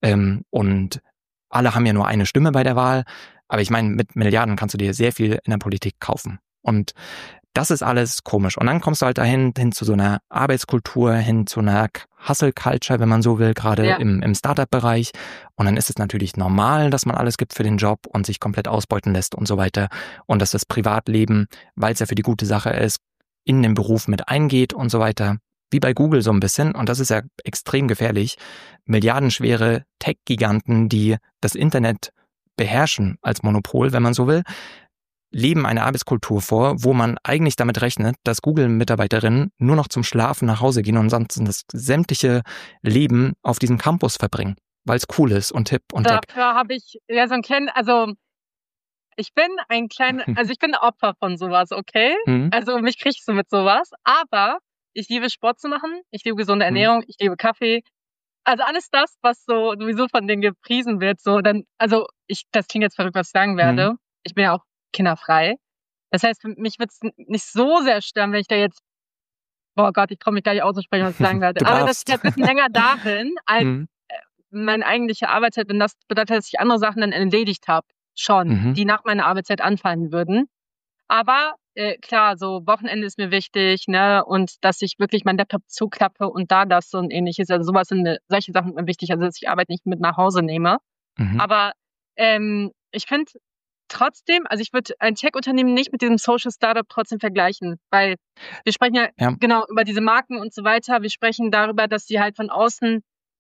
Und alle haben ja nur eine Stimme bei der Wahl. Aber ich meine, mit Milliarden kannst du dir sehr viel in der Politik kaufen. Und das ist alles komisch. Und dann kommst du halt dahin, hin zu so einer Arbeitskultur, hin zu einer Hustle-Culture, wenn man so will, gerade im Startup-Bereich. Und dann ist es natürlich normal, dass man alles gibt für den Job und sich komplett ausbeuten lässt und so weiter. Und dass das Privatleben, weil es ja für die gute Sache ist, in den Beruf mit eingeht und so weiter. Wie bei Google so ein bisschen. Und das ist ja extrem gefährlich. Milliardenschwere Tech-Giganten, die das Internet beherrschen als Monopol, wenn man so will, leben eine Arbeitskultur vor, wo man eigentlich damit rechnet, dass Google-Mitarbeiterinnen nur noch zum Schlafen nach Hause gehen und sonst das sämtliche Leben auf diesem Campus verbringen, weil es cool ist und hip und tech. Dafür habe ich so ein kleines, also ich bin ein Opfer von sowas, okay? Also mich kriegst du mit sowas, aber ich liebe Sport zu machen, ich liebe gesunde Ernährung, ich liebe Kaffee. Also alles das, was so sowieso von denen gepriesen wird, so dann, also das klingt jetzt verrückt, was ich sagen werde. Ich bin ja auch kinderfrei. Das heißt, für mich wird es nicht so sehr stören, wenn ich da jetzt, boah Gott, ich traue mich gar nicht auszusprechen, was ich sagen werde. Du Aber das darfst. ist ein bisschen länger darin, als meine eigentliche Arbeitszeit, wenn das bedeutet, dass ich andere Sachen dann erledigt habe, schon, die nach meiner Arbeitszeit anfallen würden. Aber klar, so Wochenende ist mir wichtig, ne, und dass ich wirklich meinen Laptop zuklappe und da das und ähnliches, also solche Sachen sind mir wichtig, also dass ich Arbeit nicht mit nach Hause nehme. Aber ich finde trotzdem, also ich würde ein Tech-Unternehmen nicht mit diesem Social Startup trotzdem vergleichen, weil wir sprechen ja genau über diese Marken und so weiter. Wir sprechen darüber, dass sie halt von außen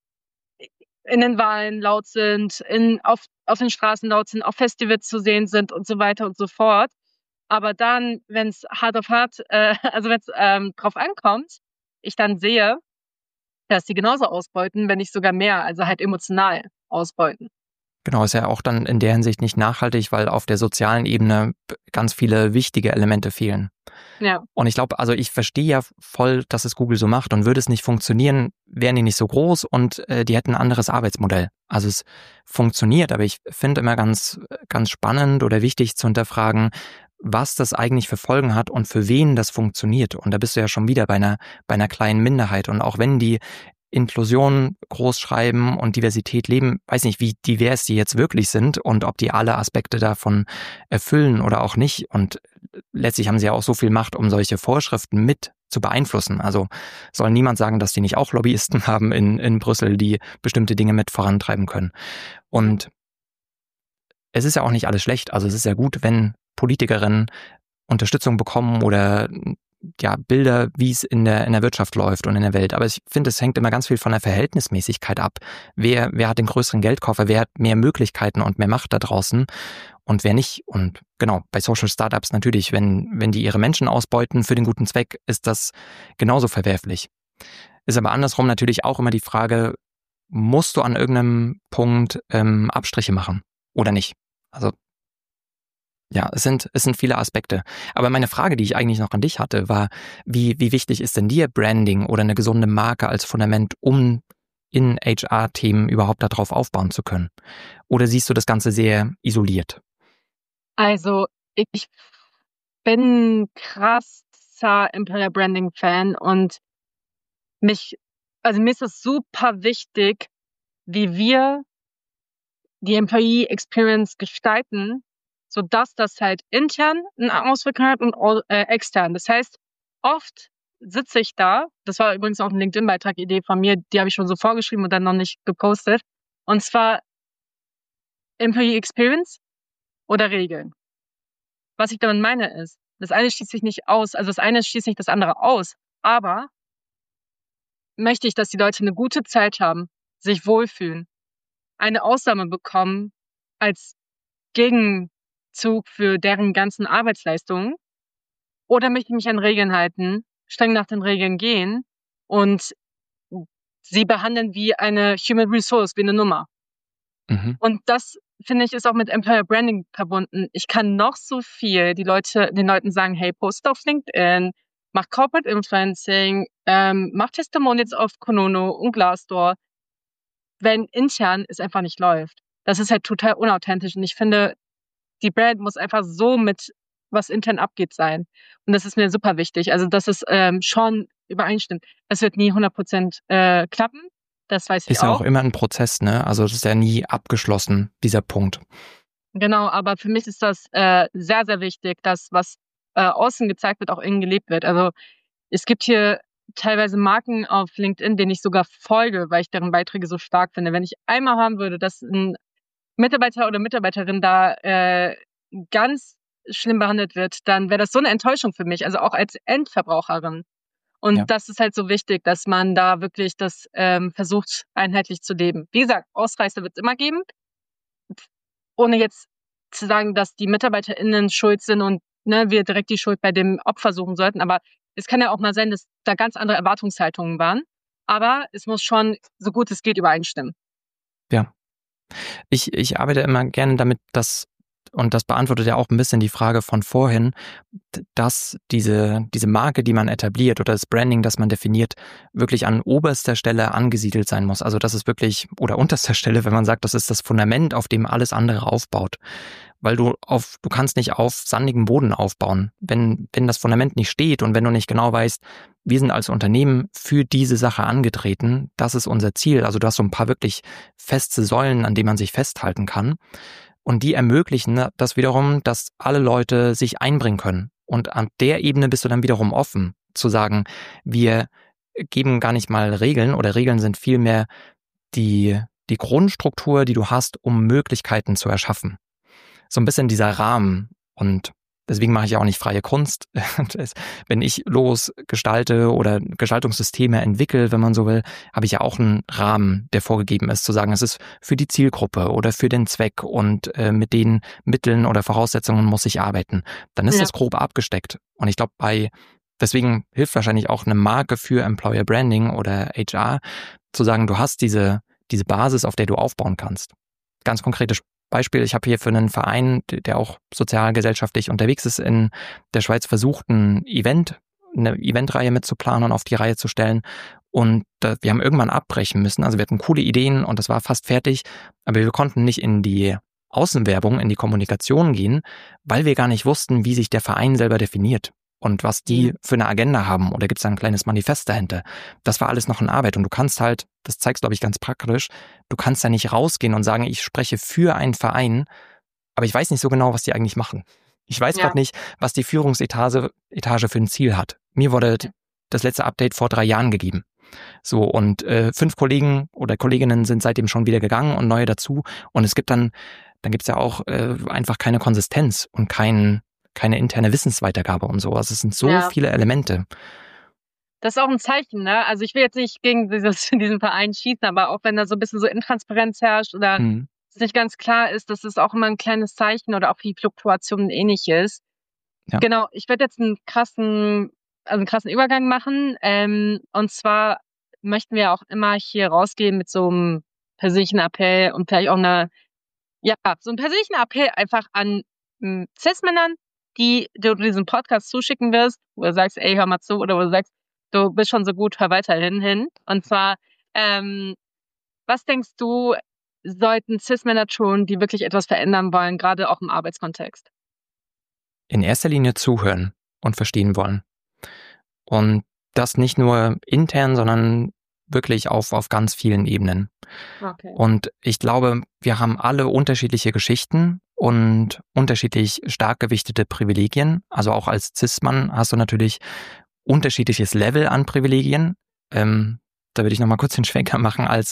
in den Wahlen laut sind, auf den Straßen laut sind, auf Festivals zu sehen sind und so weiter und so fort. Aber dann, wenn es hart auf hart, also wenn es drauf ankommt, ich dann sehe, dass die genauso ausbeuten, wenn nicht sogar mehr, also halt emotional ausbeuten. Genau, ist ja auch dann in der Hinsicht nicht nachhaltig, weil auf der sozialen Ebene ganz viele wichtige Elemente fehlen. Ja. Und ich glaube, also ich verstehe ja voll, dass es Google so macht, und würde es nicht funktionieren, wären die nicht so groß und die hätten ein anderes Arbeitsmodell. Also es funktioniert, aber ich finde immer ganz, ganz spannend oder wichtig zu hinterfragen, was das eigentlich für Folgen hat und für wen das funktioniert. Und da bist du ja schon wieder bei einer kleinen Minderheit. Und auch wenn die Inklusion groß schreiben und Diversität leben, weiß nicht, wie divers die jetzt wirklich sind und ob die alle Aspekte davon erfüllen oder auch nicht. Und letztlich haben sie ja auch so viel Macht, um solche Vorschriften mit zu beeinflussen. Also soll niemand sagen, dass die nicht auch Lobbyisten haben in Brüssel, die bestimmte Dinge mit vorantreiben können. Und es ist ja auch nicht alles schlecht. Also es ist ja gut, wenn Politikerinnen Unterstützung bekommen oder ja, Bilder, wie es in der Wirtschaft läuft und in der Welt. Aber ich finde, es hängt immer ganz viel von der Verhältnismäßigkeit ab. Wer hat den größeren Geldkoffer, wer hat mehr Möglichkeiten und mehr Macht da draußen und wer nicht. Und genau, bei Social Startups natürlich, wenn die ihre Menschen ausbeuten für den guten Zweck, ist das genauso verwerflich. Ist aber andersrum natürlich auch immer die Frage, musst du an irgendeinem Punkt Abstriche machen oder nicht? Also ja, es sind viele Aspekte. Aber meine Frage, die ich eigentlich noch an dich hatte, war, wie wichtig ist denn dir Branding oder eine gesunde Marke als Fundament, um in HR-Themen überhaupt darauf aufbauen zu können? Oder siehst du das Ganze sehr isoliert? Also ich bin krasser Employer Branding Fan und mir ist es super wichtig, wie wir die Employee Experience gestalten, sodass das halt intern eine Auswirkung hat und extern. Das heißt, oft sitze ich da, das war übrigens auch eine LinkedIn-Beitrag-Idee von mir, die habe ich schon so vorgeschrieben und dann noch nicht gepostet, und zwar Employee Experience oder Regeln. Was ich damit meine ist, das eine schließt sich nicht aus, also das eine schließt nicht das andere aus, aber möchte ich, dass die Leute eine gute Zeit haben, sich wohlfühlen, eine Ausnahme bekommen als Gegenzug für deren ganzen Arbeitsleistungen, oder möchte ich mich an Regeln halten, streng nach den Regeln gehen und sie behandeln wie eine Human Resource, wie eine Nummer. Und das, finde ich, ist auch mit Employer Branding verbunden. Ich kann noch so viel den Leuten sagen, hey, post auf LinkedIn, mach Corporate Influencing, mach Testimonials auf Konono und Glassdoor, wenn intern es einfach nicht läuft. Das ist halt total unauthentisch und ich finde, die Brand muss einfach so mit was intern abgeht sein. Und das ist mir super wichtig. Also, dass es schon übereinstimmt. Es wird nie 100% klappen. Das weiß ich Ist ja auch immer ein Prozess, ne? Also das ist ja nie abgeschlossen, dieser Punkt. Genau, aber für mich ist das sehr, sehr wichtig, dass was außen gezeigt wird, auch innen gelebt wird. Also es gibt hier teilweise Marken auf LinkedIn, denen ich sogar folge, weil ich deren Beiträge so stark finde. Wenn ich einmal haben würde, dass ein Mitarbeiter oder Mitarbeiterin da ganz schlimm behandelt wird, dann wäre das so eine Enttäuschung für mich, also auch als Endverbraucherin. Und das ist halt so wichtig, dass man da wirklich das versucht, einheitlich zu leben. Wie gesagt, Ausreißer wird es immer geben, ohne jetzt zu sagen, dass die MitarbeiterInnen schuld sind und wir direkt die Schuld bei dem Opfer suchen sollten. Aber es kann ja auch mal sein, dass da ganz andere Erwartungshaltungen waren. Aber es muss schon, so gut es geht, übereinstimmen. Ja. Ich arbeite immer gerne damit, dass und das beantwortet ja auch ein bisschen die Frage von vorhin, dass diese Marke, die man etabliert oder das Branding, das man definiert, wirklich an oberster Stelle angesiedelt sein muss. Also das ist wirklich, oder unterster Stelle, wenn man sagt, das ist das Fundament, auf dem alles andere aufbaut. Weil du kannst nicht auf sandigem Boden aufbauen. Wenn das Fundament nicht steht und wenn du nicht genau weißt, wir sind als Unternehmen für diese Sache angetreten, das ist unser Ziel. Also du hast so ein paar wirklich feste Säulen, an denen man sich festhalten kann. Und die ermöglichen das wiederum, dass alle Leute sich einbringen können. Und an der Ebene bist du dann wiederum offen, zu sagen, wir geben gar nicht mal Regeln oder Regeln sind vielmehr die Grundstruktur, die du hast, um Möglichkeiten zu erschaffen. So ein bisschen dieser Rahmen, und deswegen mache ich auch nicht freie Kunst. Wenn ich Logos gestalte oder Gestaltungssysteme entwickle, wenn man so will, habe ich ja auch einen Rahmen, der vorgegeben ist, zu sagen, es ist für die Zielgruppe oder für den Zweck und mit den Mitteln oder Voraussetzungen muss ich arbeiten. Dann ist das grob abgesteckt. Und ich glaube, deswegen hilft wahrscheinlich auch eine Marke für Employer Branding oder HR, zu sagen, du hast diese Basis, auf der du aufbauen kannst. Ganz konkretes Beispiel, ich habe hier für einen Verein, der auch sozialgesellschaftlich unterwegs ist in der Schweiz, versucht, eine Eventreihe mitzuplanen und auf die Reihe zu stellen. Und wir haben irgendwann abbrechen müssen. Also wir hatten coole Ideen und das war fast fertig, aber wir konnten nicht in die Außenwerbung, in die Kommunikation gehen, weil wir gar nicht wussten, wie sich der Verein selber definiert und was die für eine Agenda haben. Oder gibt es da ein kleines Manifest dahinter? Das war alles noch in Arbeit. Und du kannst halt, das zeigst, glaube ich, ganz praktisch, du kannst da nicht rausgehen und sagen, ich spreche für einen Verein, aber ich weiß nicht so genau, was die eigentlich machen. Ich weiß gerade nicht, was die Führungsetage für ein Ziel hat. Mir wurde das letzte Update vor 3 Jahren gegeben. So, und 5 Kollegen oder Kolleginnen sind seitdem schon wieder gegangen und neue dazu. Und es gibt dann gibt's ja auch einfach keine Konsistenz und keine interne Wissensweitergabe und so. Also es sind so viele Elemente. Das ist auch ein Zeichen, ne? Also ich will jetzt nicht gegen diesen Verein schießen, aber auch wenn da so ein bisschen so Intransparenz herrscht oder es nicht ganz klar ist, das ist auch immer ein kleines Zeichen oder auch wie Fluktuationen ähnliches. Ja. Genau, ich werde jetzt einen krassen Übergang machen. Und zwar möchten wir auch immer hier rausgehen mit so einem persönlichen Appell und vielleicht auch so einen persönlichen Appell einfach an Cis-Männern, die du diesen Podcast zuschicken wirst, wo du sagst, ey, hör mal zu, oder wo du sagst, du bist schon so gut, hör weiterhin hin. Und zwar, was denkst du, sollten Cis-Männer tun, die wirklich etwas verändern wollen, gerade auch im Arbeitskontext? In erster Linie zuhören und verstehen wollen. Und das nicht nur intern, sondern wirklich auf ganz vielen Ebenen. Okay. Und ich glaube, wir haben alle unterschiedliche Geschichten und unterschiedlich stark gewichtete Privilegien. Also auch als Cis-Mann hast du natürlich unterschiedliches Level an Privilegien. Da würde ich nochmal kurz den Schwenker machen als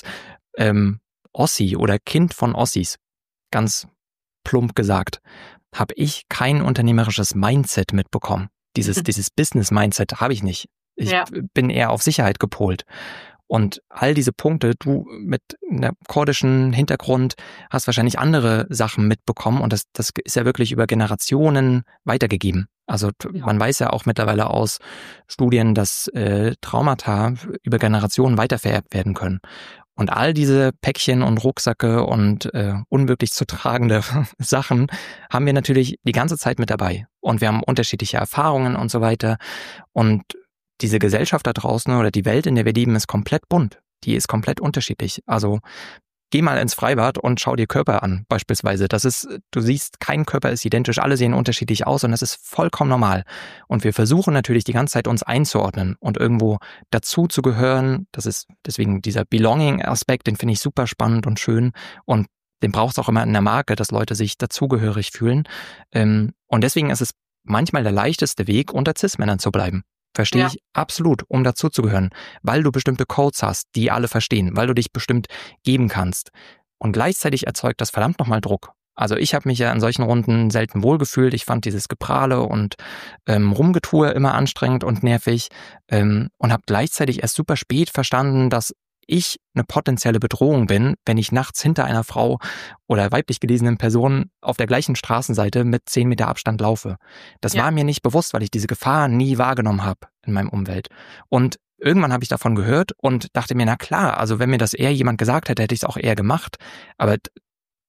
Ossi oder Kind von Ossis. Ganz plump gesagt, habe ich kein unternehmerisches Mindset mitbekommen. Dieses Business-Mindset habe ich nicht. Ich bin eher auf Sicherheit gepolt. Und all diese Punkte, du mit einem kurdischen Hintergrund hast wahrscheinlich andere Sachen mitbekommen und das ist ja wirklich über Generationen weitergegeben. Also man weiß ja auch mittlerweile aus Studien, dass Traumata über Generationen weitervererbt werden können. Und all diese Päckchen und Rucksäcke und unmöglich zu tragende Sachen haben wir natürlich die ganze Zeit mit dabei. Und wir haben unterschiedliche Erfahrungen und so weiter. Und diese Gesellschaft da draußen oder die Welt, in der wir leben, ist komplett bunt. Die ist komplett unterschiedlich. Also geh mal ins Freibad und schau dir Körper an, beispielsweise. Du siehst, kein Körper ist identisch, alle sehen unterschiedlich aus und das ist vollkommen normal. Und wir versuchen natürlich die ganze Zeit uns einzuordnen und irgendwo dazu zu gehören. Das ist deswegen dieser Belonging-Aspekt, den finde ich super spannend und schön und den braucht es auch immer in der Marke, dass Leute sich dazugehörig fühlen. Und deswegen ist es manchmal der leichteste Weg, unter Cis-Männern zu bleiben. Verstehe ich absolut, um dazuzugehören, weil du bestimmte Codes hast, die alle verstehen, weil du dich bestimmt geben kannst. Und gleichzeitig erzeugt das verdammt nochmal Druck. Also ich habe mich ja in solchen Runden selten wohlgefühlt. Ich fand dieses Geprahle und Rumgetue immer anstrengend und nervig und habe gleichzeitig erst super spät verstanden, dass ich eine potenzielle Bedrohung bin, wenn ich nachts hinter einer Frau oder weiblich gelesenen Person auf der gleichen Straßenseite mit 10 Meter Abstand laufe. Das war mir nicht bewusst, weil ich diese Gefahr nie wahrgenommen habe in meinem Umfeld. Und irgendwann habe ich davon gehört und dachte mir, na klar, also wenn mir das eher jemand gesagt hätte, hätte ich es auch eher gemacht. Aber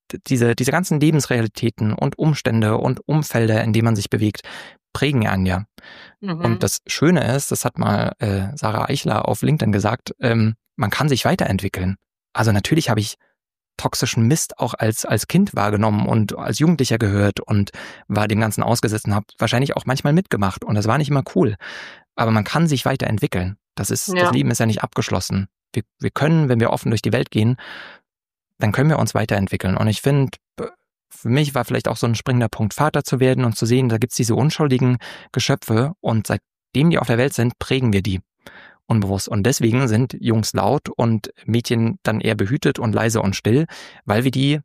diese ganzen Lebensrealitäten und Umstände und Umfelder, in denen man sich bewegt, prägen einen ja. Und das Schöne ist, das hat mal Sarah Eichler auf LinkedIn gesagt, man kann sich weiterentwickeln. Also natürlich habe ich toxischen Mist auch als Kind wahrgenommen und als Jugendlicher gehört und war dem Ganzen ausgesetzt und habe wahrscheinlich auch manchmal mitgemacht und das war nicht immer cool. Aber man kann sich weiterentwickeln. Das Leben ist ja nicht abgeschlossen. Wir können, wenn wir offen durch die Welt gehen, dann können wir uns weiterentwickeln. Und ich finde, für mich war vielleicht auch so ein springender Punkt, Vater zu werden und zu sehen, da gibt's diese unschuldigen Geschöpfe und seitdem die auf der Welt sind, prägen wir die unbewusst. Und deswegen sind Jungs laut und Mädchen dann eher behütet und leise und still, weil wir die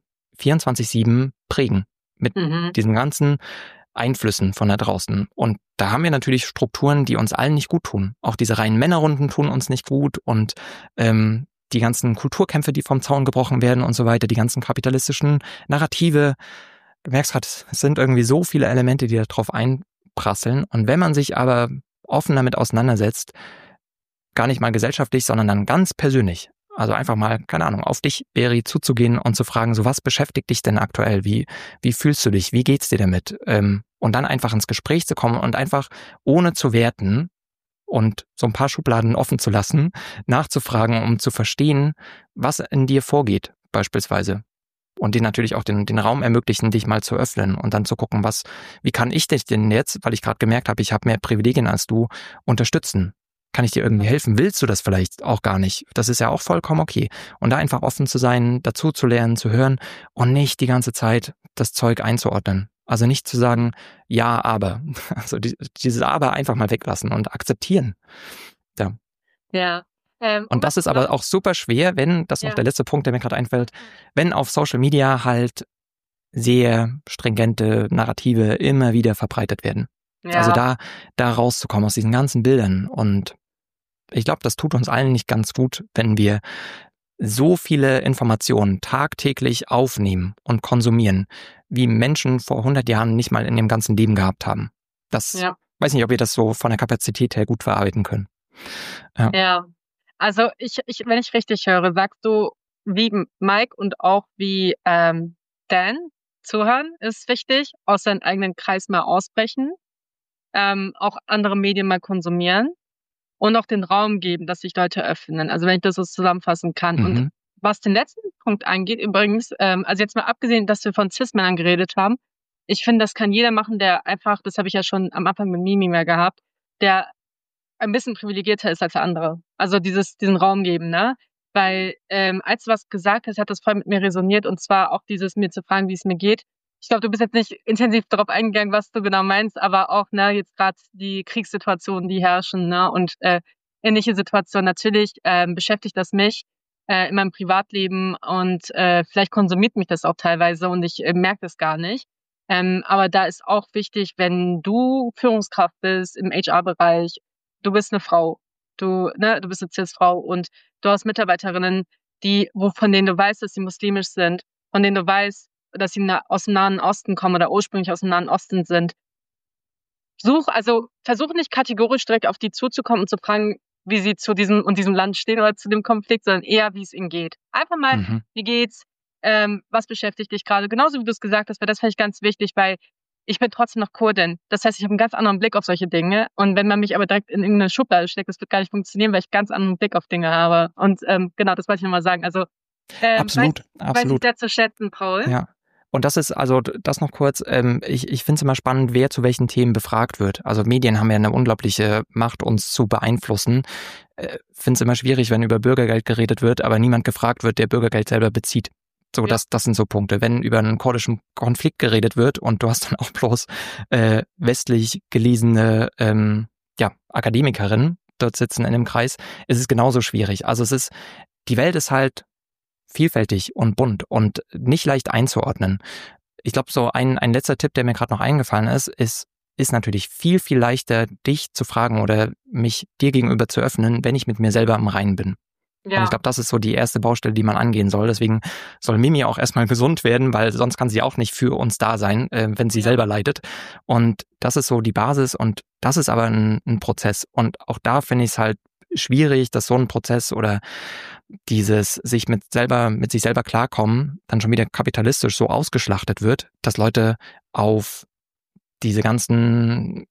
24/7 prägen mit diesen ganzen Einflüssen von da draußen. Und da haben wir natürlich Strukturen, die uns allen nicht gut tun. Auch diese reinen Männerrunden tun uns nicht gut und die ganzen Kulturkämpfe, die vom Zaun gebrochen werden und so weiter, die ganzen kapitalistischen Narrative. Du merkst gerade, es sind irgendwie so viele Elemente, die da drauf einprasseln. Und wenn man sich aber offen damit auseinandersetzt, gar nicht mal gesellschaftlich, sondern dann ganz persönlich, also einfach mal, keine Ahnung, auf dich, Beri, zuzugehen und zu fragen, so was beschäftigt dich denn aktuell? Wie fühlst du dich? Wie geht's dir damit? Und dann einfach ins Gespräch zu kommen und einfach ohne zu werten und so ein paar Schubladen offen zu lassen, nachzufragen, um zu verstehen, was in dir vorgeht, beispielsweise. Und dir natürlich auch den Raum ermöglichen, dich mal zu öffnen und dann zu gucken, wie kann ich dich denn jetzt, weil ich gerade gemerkt habe, ich habe mehr Privilegien als du, unterstützen? Kann ich dir irgendwie helfen? Willst du das vielleicht auch gar nicht? Das ist ja auch vollkommen okay. Und da einfach offen zu sein, dazu zu lernen, zu hören und nicht die ganze Zeit das Zeug einzuordnen. Also nicht zu sagen, ja, aber. Also dieses Aber einfach mal weglassen und akzeptieren. Ja. Ja. Und das ist aber auch super schwer, wenn, das ist noch der letzte Punkt, der mir gerade einfällt, wenn auf Social Media halt sehr stringente Narrative immer wieder verbreitet werden. Ja. Also da rauszukommen aus diesen ganzen Bildern. Und ich glaube, das tut uns allen nicht ganz gut, wenn wir so viele Informationen tagtäglich aufnehmen und konsumieren, wie Menschen vor 100 Jahren nicht mal in ihrem ganzen Leben gehabt haben. Weiß nicht, ob wir das so von der Kapazität her gut verarbeiten können. Ja. Also wenn ich richtig höre, sagst du, wie Mike und auch wie Dan, zuhören ist wichtig, aus seinem eigenen Kreis mal ausbrechen, auch andere Medien mal konsumieren und auch den Raum geben, dass sich Leute öffnen. Also wenn ich das so zusammenfassen kann. Und was den letzten Punkt angeht, übrigens, also jetzt mal abgesehen, dass wir von Cis-Männern geredet haben, ich finde, das kann jeder machen, der einfach, das habe ich ja schon am Anfang mit Mimi mehr gehabt, der ein bisschen privilegierter ist als der andere. Also diesen Raum geben, ne? Weil als du was gesagt hast, hat das voll mit mir resoniert und zwar auch dieses mir zu fragen, wie es mir geht. Ich glaube, du bist jetzt nicht intensiv darauf eingegangen, was du genau meinst, aber auch, ne, jetzt gerade die Kriegssituationen, die herrschen, ne, und ähnliche Situationen. Natürlich beschäftigt das mich in meinem Privatleben und vielleicht konsumiert mich das auch teilweise und ich merke das gar nicht. Aber da ist auch wichtig, wenn du Führungskraft bist im HR-Bereich, du bist eine Frau, du bist eine Cis-Frau und du hast Mitarbeiterinnen, von denen du weißt, dass sie muslimisch sind, von denen du weißt, dass sie aus dem Nahen Osten kommen oder ursprünglich aus dem Nahen Osten sind. Versuch nicht kategorisch direkt auf die zuzukommen und zu fragen, wie sie zu diesem Land stehen oder zu dem Konflikt, sondern eher, wie es ihnen geht. Einfach mal, wie geht's? Was beschäftigt dich gerade? Genauso wie du es gesagt hast, weil das fand ich ganz wichtig, weil ich bin trotzdem noch Kurdin. Das heißt, ich habe einen ganz anderen Blick auf solche Dinge. Und wenn man mich aber direkt in irgendeine Schublade steckt, das wird gar nicht funktionieren, weil ich einen ganz anderen Blick auf Dinge habe. Und genau, das wollte ich nochmal sagen. Also absolut. Weiß ich sehr zu schätzen, Paul. Ja. Und das ist, also das noch kurz, ich finde es immer spannend, wer zu welchen Themen befragt wird. Also Medien haben ja eine unglaubliche Macht, uns zu beeinflussen. Finde es immer schwierig, wenn über Bürgergeld geredet wird, aber niemand gefragt wird, der Bürgergeld selber bezieht. So, ja. Das sind so Punkte. Wenn über einen kurdischen Konflikt geredet wird und du hast dann auch bloß westlich gelesene Akademikerinnen dort sitzen in dem Kreis, ist es genauso schwierig. Also die Welt ist halt vielfältig und bunt und nicht leicht einzuordnen. Ich glaube, so ein letzter Tipp, der mir gerade noch eingefallen ist natürlich viel, viel leichter, dich zu fragen oder mich dir gegenüber zu öffnen, wenn ich mit mir selber im Reinen bin. Ja. Und ich glaube, das ist so die erste Baustelle, die man angehen soll. Deswegen soll Mimi auch erstmal gesund werden, weil sonst kann sie auch nicht für uns da sein, wenn sie selber leidet. Und das ist so die Basis und das ist aber ein Prozess. Und auch da finde ich es halt schwierig, dass so ein Prozess oder dieses sich mit sich selber klarkommen, dann schon wieder kapitalistisch so ausgeschlachtet wird, dass Leute auf diese ganzen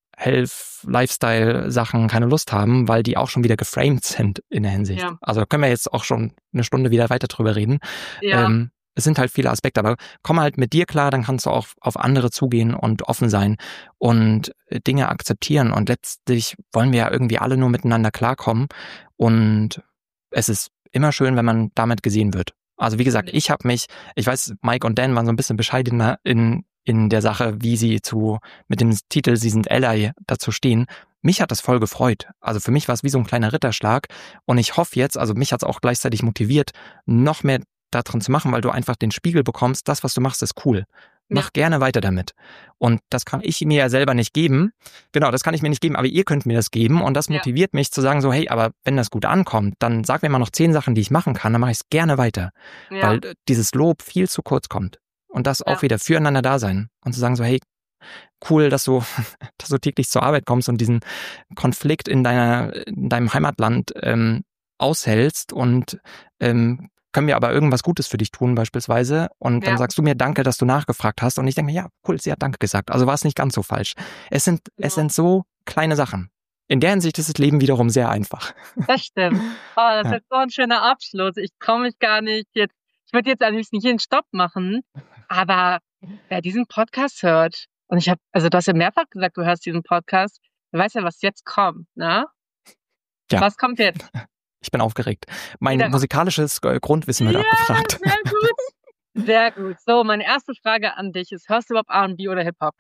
Health-Lifestyle-Sachen keine Lust haben, weil die auch schon wieder geframed sind in der Hinsicht. Ja. Also können wir jetzt auch schon eine Stunde wieder weiter drüber reden. Ja. Es sind halt viele Aspekte, aber komm halt mit dir klar, dann kannst du auch auf andere zugehen und offen sein und Dinge akzeptieren. Und letztlich wollen wir ja irgendwie alle nur miteinander klarkommen. Und es ist immer schön, wenn man damit gesehen wird. Also wie gesagt, ich weiß, Mike und Dan waren so ein bisschen bescheidener in der Sache, wie sie mit dem Titel Sie sind Ally dazu stehen. Mich hat das voll gefreut. Also für mich war es wie so ein kleiner Ritterschlag. Und ich hoffe jetzt, also mich hat es auch gleichzeitig motiviert, noch mehr da drin zu machen, weil du einfach den Spiegel bekommst, das, was du machst, ist cool. Mach gerne weiter damit. Und das kann ich mir ja selber nicht geben. Genau, das kann ich mir nicht geben, aber ihr könnt mir das geben. Und das motiviert mich zu sagen so, hey, aber wenn das gut ankommt, dann sag mir mal noch 10 Sachen, die ich machen kann, dann mache ich es gerne weiter. Ja. Weil dieses Lob viel zu kurz kommt. Und das auch wieder füreinander da sein. Und zu sagen so, hey, cool, dass du täglich zur Arbeit kommst und diesen Konflikt in deinem Heimatland aushältst und können wir aber irgendwas Gutes für dich tun beispielsweise und dann sagst du mir Danke, dass du nachgefragt hast und ich denke mir, ja, cool, sie hat Danke gesagt, also war es nicht ganz so falsch. Es sind so kleine Sachen. In der Hinsicht ist das Leben wiederum sehr einfach. Das stimmt. Oh, das ist so ein schöner Abschluss. Ich traue mich gar nicht jetzt, ich würde jetzt am liebsten hier einen Stopp machen, aber wer diesen Podcast hört, und du hast ja mehrfach gesagt, du hörst diesen Podcast, du weißt ja, was jetzt kommt, ne? Ja. Was kommt jetzt? Ich bin aufgeregt. Mein musikalisches Grundwissen wird abgefragt. Sehr gut. Sehr gut. So, meine erste Frage an dich ist, hörst du überhaupt R&B oder Hip-Hop?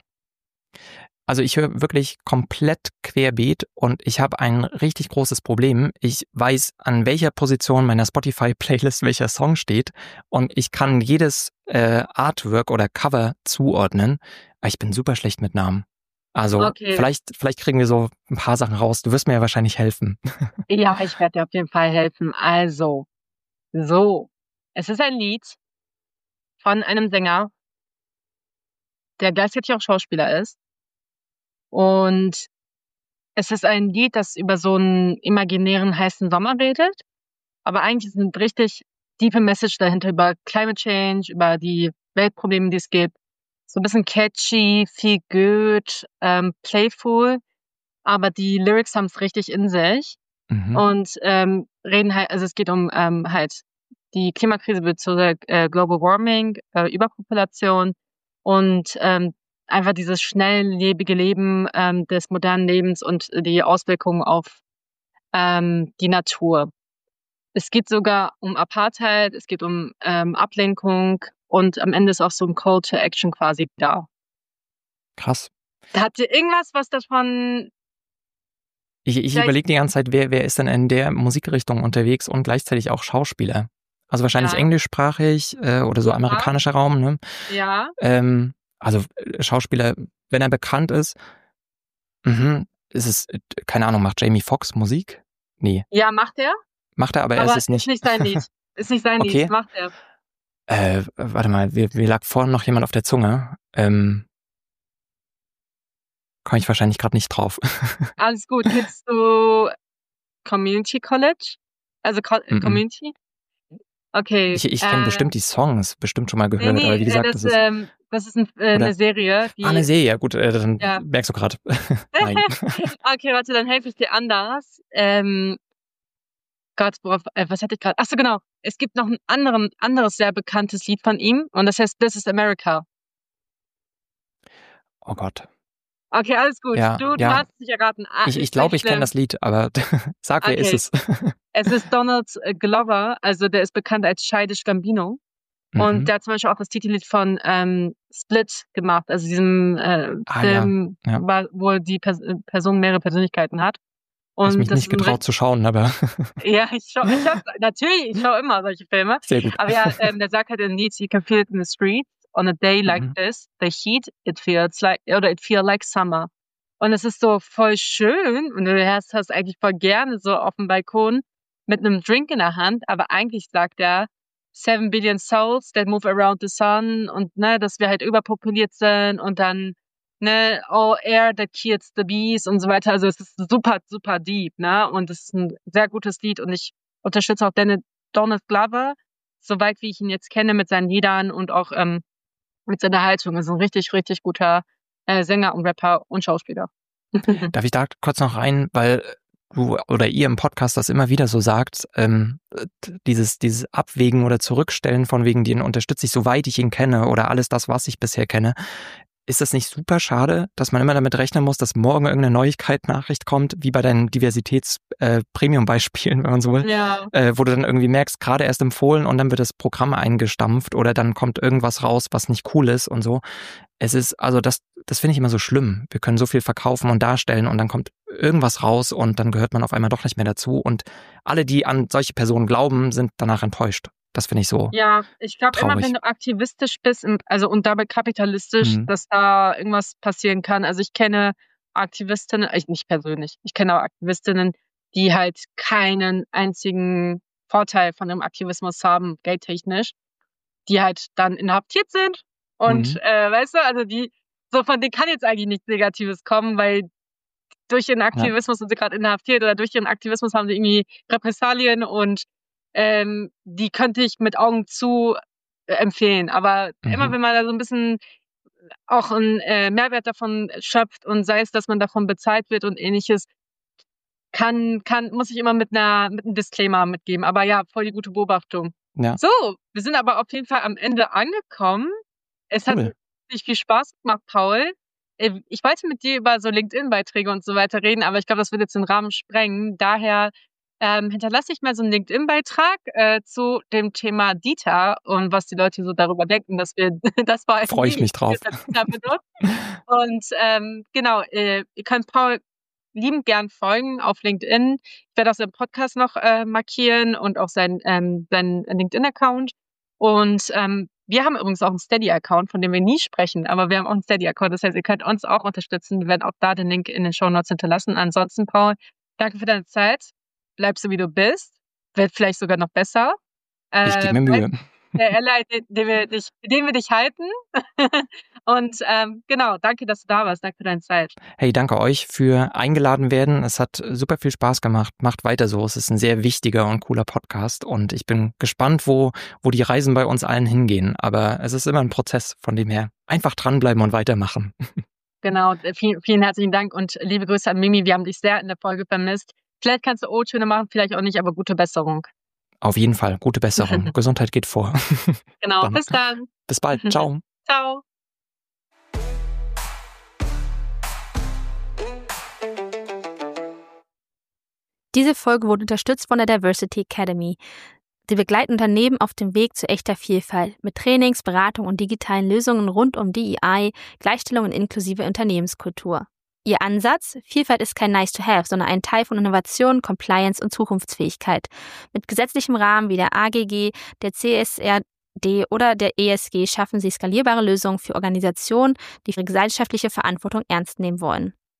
Also ich höre wirklich komplett querbeet und ich habe ein richtig großes Problem. Ich weiß, an welcher Position meiner Spotify-Playlist welcher Song steht und ich kann jedes Artwork oder Cover zuordnen, aber ich bin super schlecht mit Namen. Also vielleicht kriegen wir so ein paar Sachen raus. Du wirst mir ja wahrscheinlich helfen. Ja, ich werde dir auf jeden Fall helfen. Also, es ist ein Lied von einem Sänger, der gleichzeitig auch Schauspieler ist. Und es ist ein Lied, das über so einen imaginären heißen Sommer redet. Aber eigentlich ist eine richtig tiefe Message dahinter über Climate Change, über die Weltprobleme, die es gibt. So ein bisschen catchy, feel good, playful. Aber die Lyrics haben es richtig in sich. Und reden halt, also es geht um halt die Klimakrise bzw. Global Warming, Überpopulation und einfach dieses schnelllebige Leben des modernen Lebens und die Auswirkungen auf die Natur. Es geht sogar um Apartheid, es geht um Ablenkung und am Ende ist auch so ein Call to Action quasi da. Krass. Hat dir irgendwas, was davon... Ich überlege die ganze Zeit, wer ist denn in der Musikrichtung unterwegs und gleichzeitig auch Schauspieler? Also wahrscheinlich englischsprachig oder so amerikanischer Raum, ne? Ja. Also Schauspieler, wenn er bekannt ist, ist es, keine Ahnung, macht Jamie Foxx Musik? Nee. Ja, macht er. Macht er, aber er ist es nicht. Ist nicht sein Lied. Ist nicht sein Lied, macht er. Warte mal, mir lag vorhin noch jemand auf der Zunge. Komme ich wahrscheinlich gerade nicht drauf. Alles gut. Kennst du Community College? Also Community? Okay. Ich kenne bestimmt die Songs, bestimmt schon mal gehört, aber wie gesagt, das ist eine Serie. Eine Serie, gut, dann merkst du gerade. Nein. Okay, warte, dann helfe ich dir anders. Gott, was hatte ich gerade? Achso, genau. Es gibt noch ein anderes sehr bekanntes Lied von ihm und das heißt This is America. Oh Gott. Okay, alles gut. Ja, du hast es nicht erraten. Ich glaube, ich kenne das Lied, aber sag, wer ist es? Es ist Donald Glover, also der ist bekannt als Childish Gambino. Und der hat zum Beispiel auch das Titellied von Split gemacht, also diesem Film, wo die Person mehrere Persönlichkeiten hat. Und ich mich nicht getraut zu schauen, aber... Ja, ich schaue immer solche Filme. Sehr gut. Aber ja, der sagt halt in Lieds, you can feel it in the streets. On a day like this, the heat, it feels like summer. Und es ist so voll schön und du hast eigentlich voll gerne so auf dem Balkon mit einem Drink in der Hand, aber eigentlich sagt er 7 billion souls that move around the sun und dass wir halt überpopuliert sind und dann ne, oh, air that kills the bees und so weiter. Also es ist super, super deep, ne? Und es ist ein sehr gutes Lied und ich unterstütze auch Donald Glover, soweit wie ich ihn jetzt kenne, mit seinen Liedern und auch mit seiner Haltung. Er ist ein richtig, richtig guter Sänger und Rapper und Schauspieler. Darf ich da kurz noch rein, weil du oder ihr im Podcast das immer wieder so sagt, dieses Abwägen oder Zurückstellen von wegen, den unterstütze ich, soweit ich ihn kenne oder alles das, was ich bisher kenne. Ist das nicht super schade, dass man immer damit rechnen muss, dass morgen irgendeine Neuigkeit-Nachricht kommt, wie bei deinen Diversitäts-Premium-Beispielen, wenn man so will, Ja. Wo du dann irgendwie merkst, gerade erst empfohlen und dann wird das Programm eingestampft oder dann kommt irgendwas raus, was nicht cool ist und so. Es ist, also das finde ich immer so schlimm. Wir können so viel verkaufen und darstellen und dann kommt irgendwas raus und dann gehört man auf einmal doch nicht mehr dazu und alle, die an solche Personen glauben, sind danach enttäuscht. Das finde ich so. Ja, ich glaube immer, wenn du aktivistisch bist, und dabei kapitalistisch, dass da irgendwas passieren kann. Also ich kenne Aktivistinnen, nicht persönlich, ich kenne aber Aktivistinnen, die halt keinen einzigen Vorteil von dem Aktivismus haben, geldtechnisch, die halt dann inhaftiert sind und weißt du, also von denen kann jetzt eigentlich nichts Negatives kommen, weil durch ihren Aktivismus sind sie gerade inhaftiert oder durch ihren Aktivismus haben sie irgendwie Repressalien und die könnte ich mit Augen zu empfehlen. Aber immer wenn man da so ein bisschen auch einen Mehrwert davon schöpft und sei es, dass man davon bezahlt wird und ähnliches, muss ich immer mit einem Disclaimer mitgeben. Aber ja, voll die gute Beobachtung. Ja. So, wir sind aber auf jeden Fall am Ende angekommen. Es hat richtig viel Spaß gemacht, Paul. Ich wollte mit dir über so LinkedIn-Beiträge und so weiter reden, aber ich glaube, das würde jetzt den Rahmen sprengen. Daher hinterlasse ich mal so einen LinkedIn-Beitrag zu dem Thema Dieter und was die Leute so darüber denken, dass wir das war. Freue ich mich drauf. Und genau, ihr könnt Paul liebend gern folgen auf LinkedIn. Ich werde auch seinen Podcast noch markieren und auch seinen LinkedIn-Account. Und wir haben übrigens auch einen Steady-Account, von dem wir nie sprechen, aber wir haben auch einen Steady-Account. Das heißt, ihr könnt uns auch unterstützen. Wir werden auch da den Link in den Shownotes hinterlassen. Ansonsten, Paul, danke für deine Zeit. Bleib so, wie du bist. Wird vielleicht sogar noch besser. Ich gebe mir Mühe. Der Ally, den wir dich halten. Und genau, danke, dass du da warst. Danke für deine Zeit. Hey, danke euch für eingeladen werden. Es hat super viel Spaß gemacht. Macht weiter so. Es ist ein sehr wichtiger und cooler Podcast. Und ich bin gespannt, wo die Reisen bei uns allen hingehen. Aber es ist immer ein Prozess, von dem her einfach dranbleiben und weitermachen. Genau, vielen, vielen herzlichen Dank und liebe Grüße an Mimi. Wir haben dich sehr in der Folge vermisst. Vielleicht kannst du O-Töne machen, vielleicht auch nicht, aber gute Besserung. Auf jeden Fall, gute Besserung. Gesundheit geht vor. Genau, bis dann. Bis bald, ciao. Ciao. Diese Folge wurde unterstützt von der Diversity Academy. Sie begleiten Unternehmen auf dem Weg zu echter Vielfalt mit Trainings, Beratung und digitalen Lösungen rund um DEI, Gleichstellung und inklusive Unternehmenskultur. Ihr Ansatz? Vielfalt ist kein Nice-to-have, sondern ein Teil von Innovation, Compliance und Zukunftsfähigkeit. Mit gesetzlichem Rahmen wie der AGG, der CSRD oder der ESG schaffen sie skalierbare Lösungen für Organisationen, die ihre gesellschaftliche Verantwortung ernst nehmen wollen.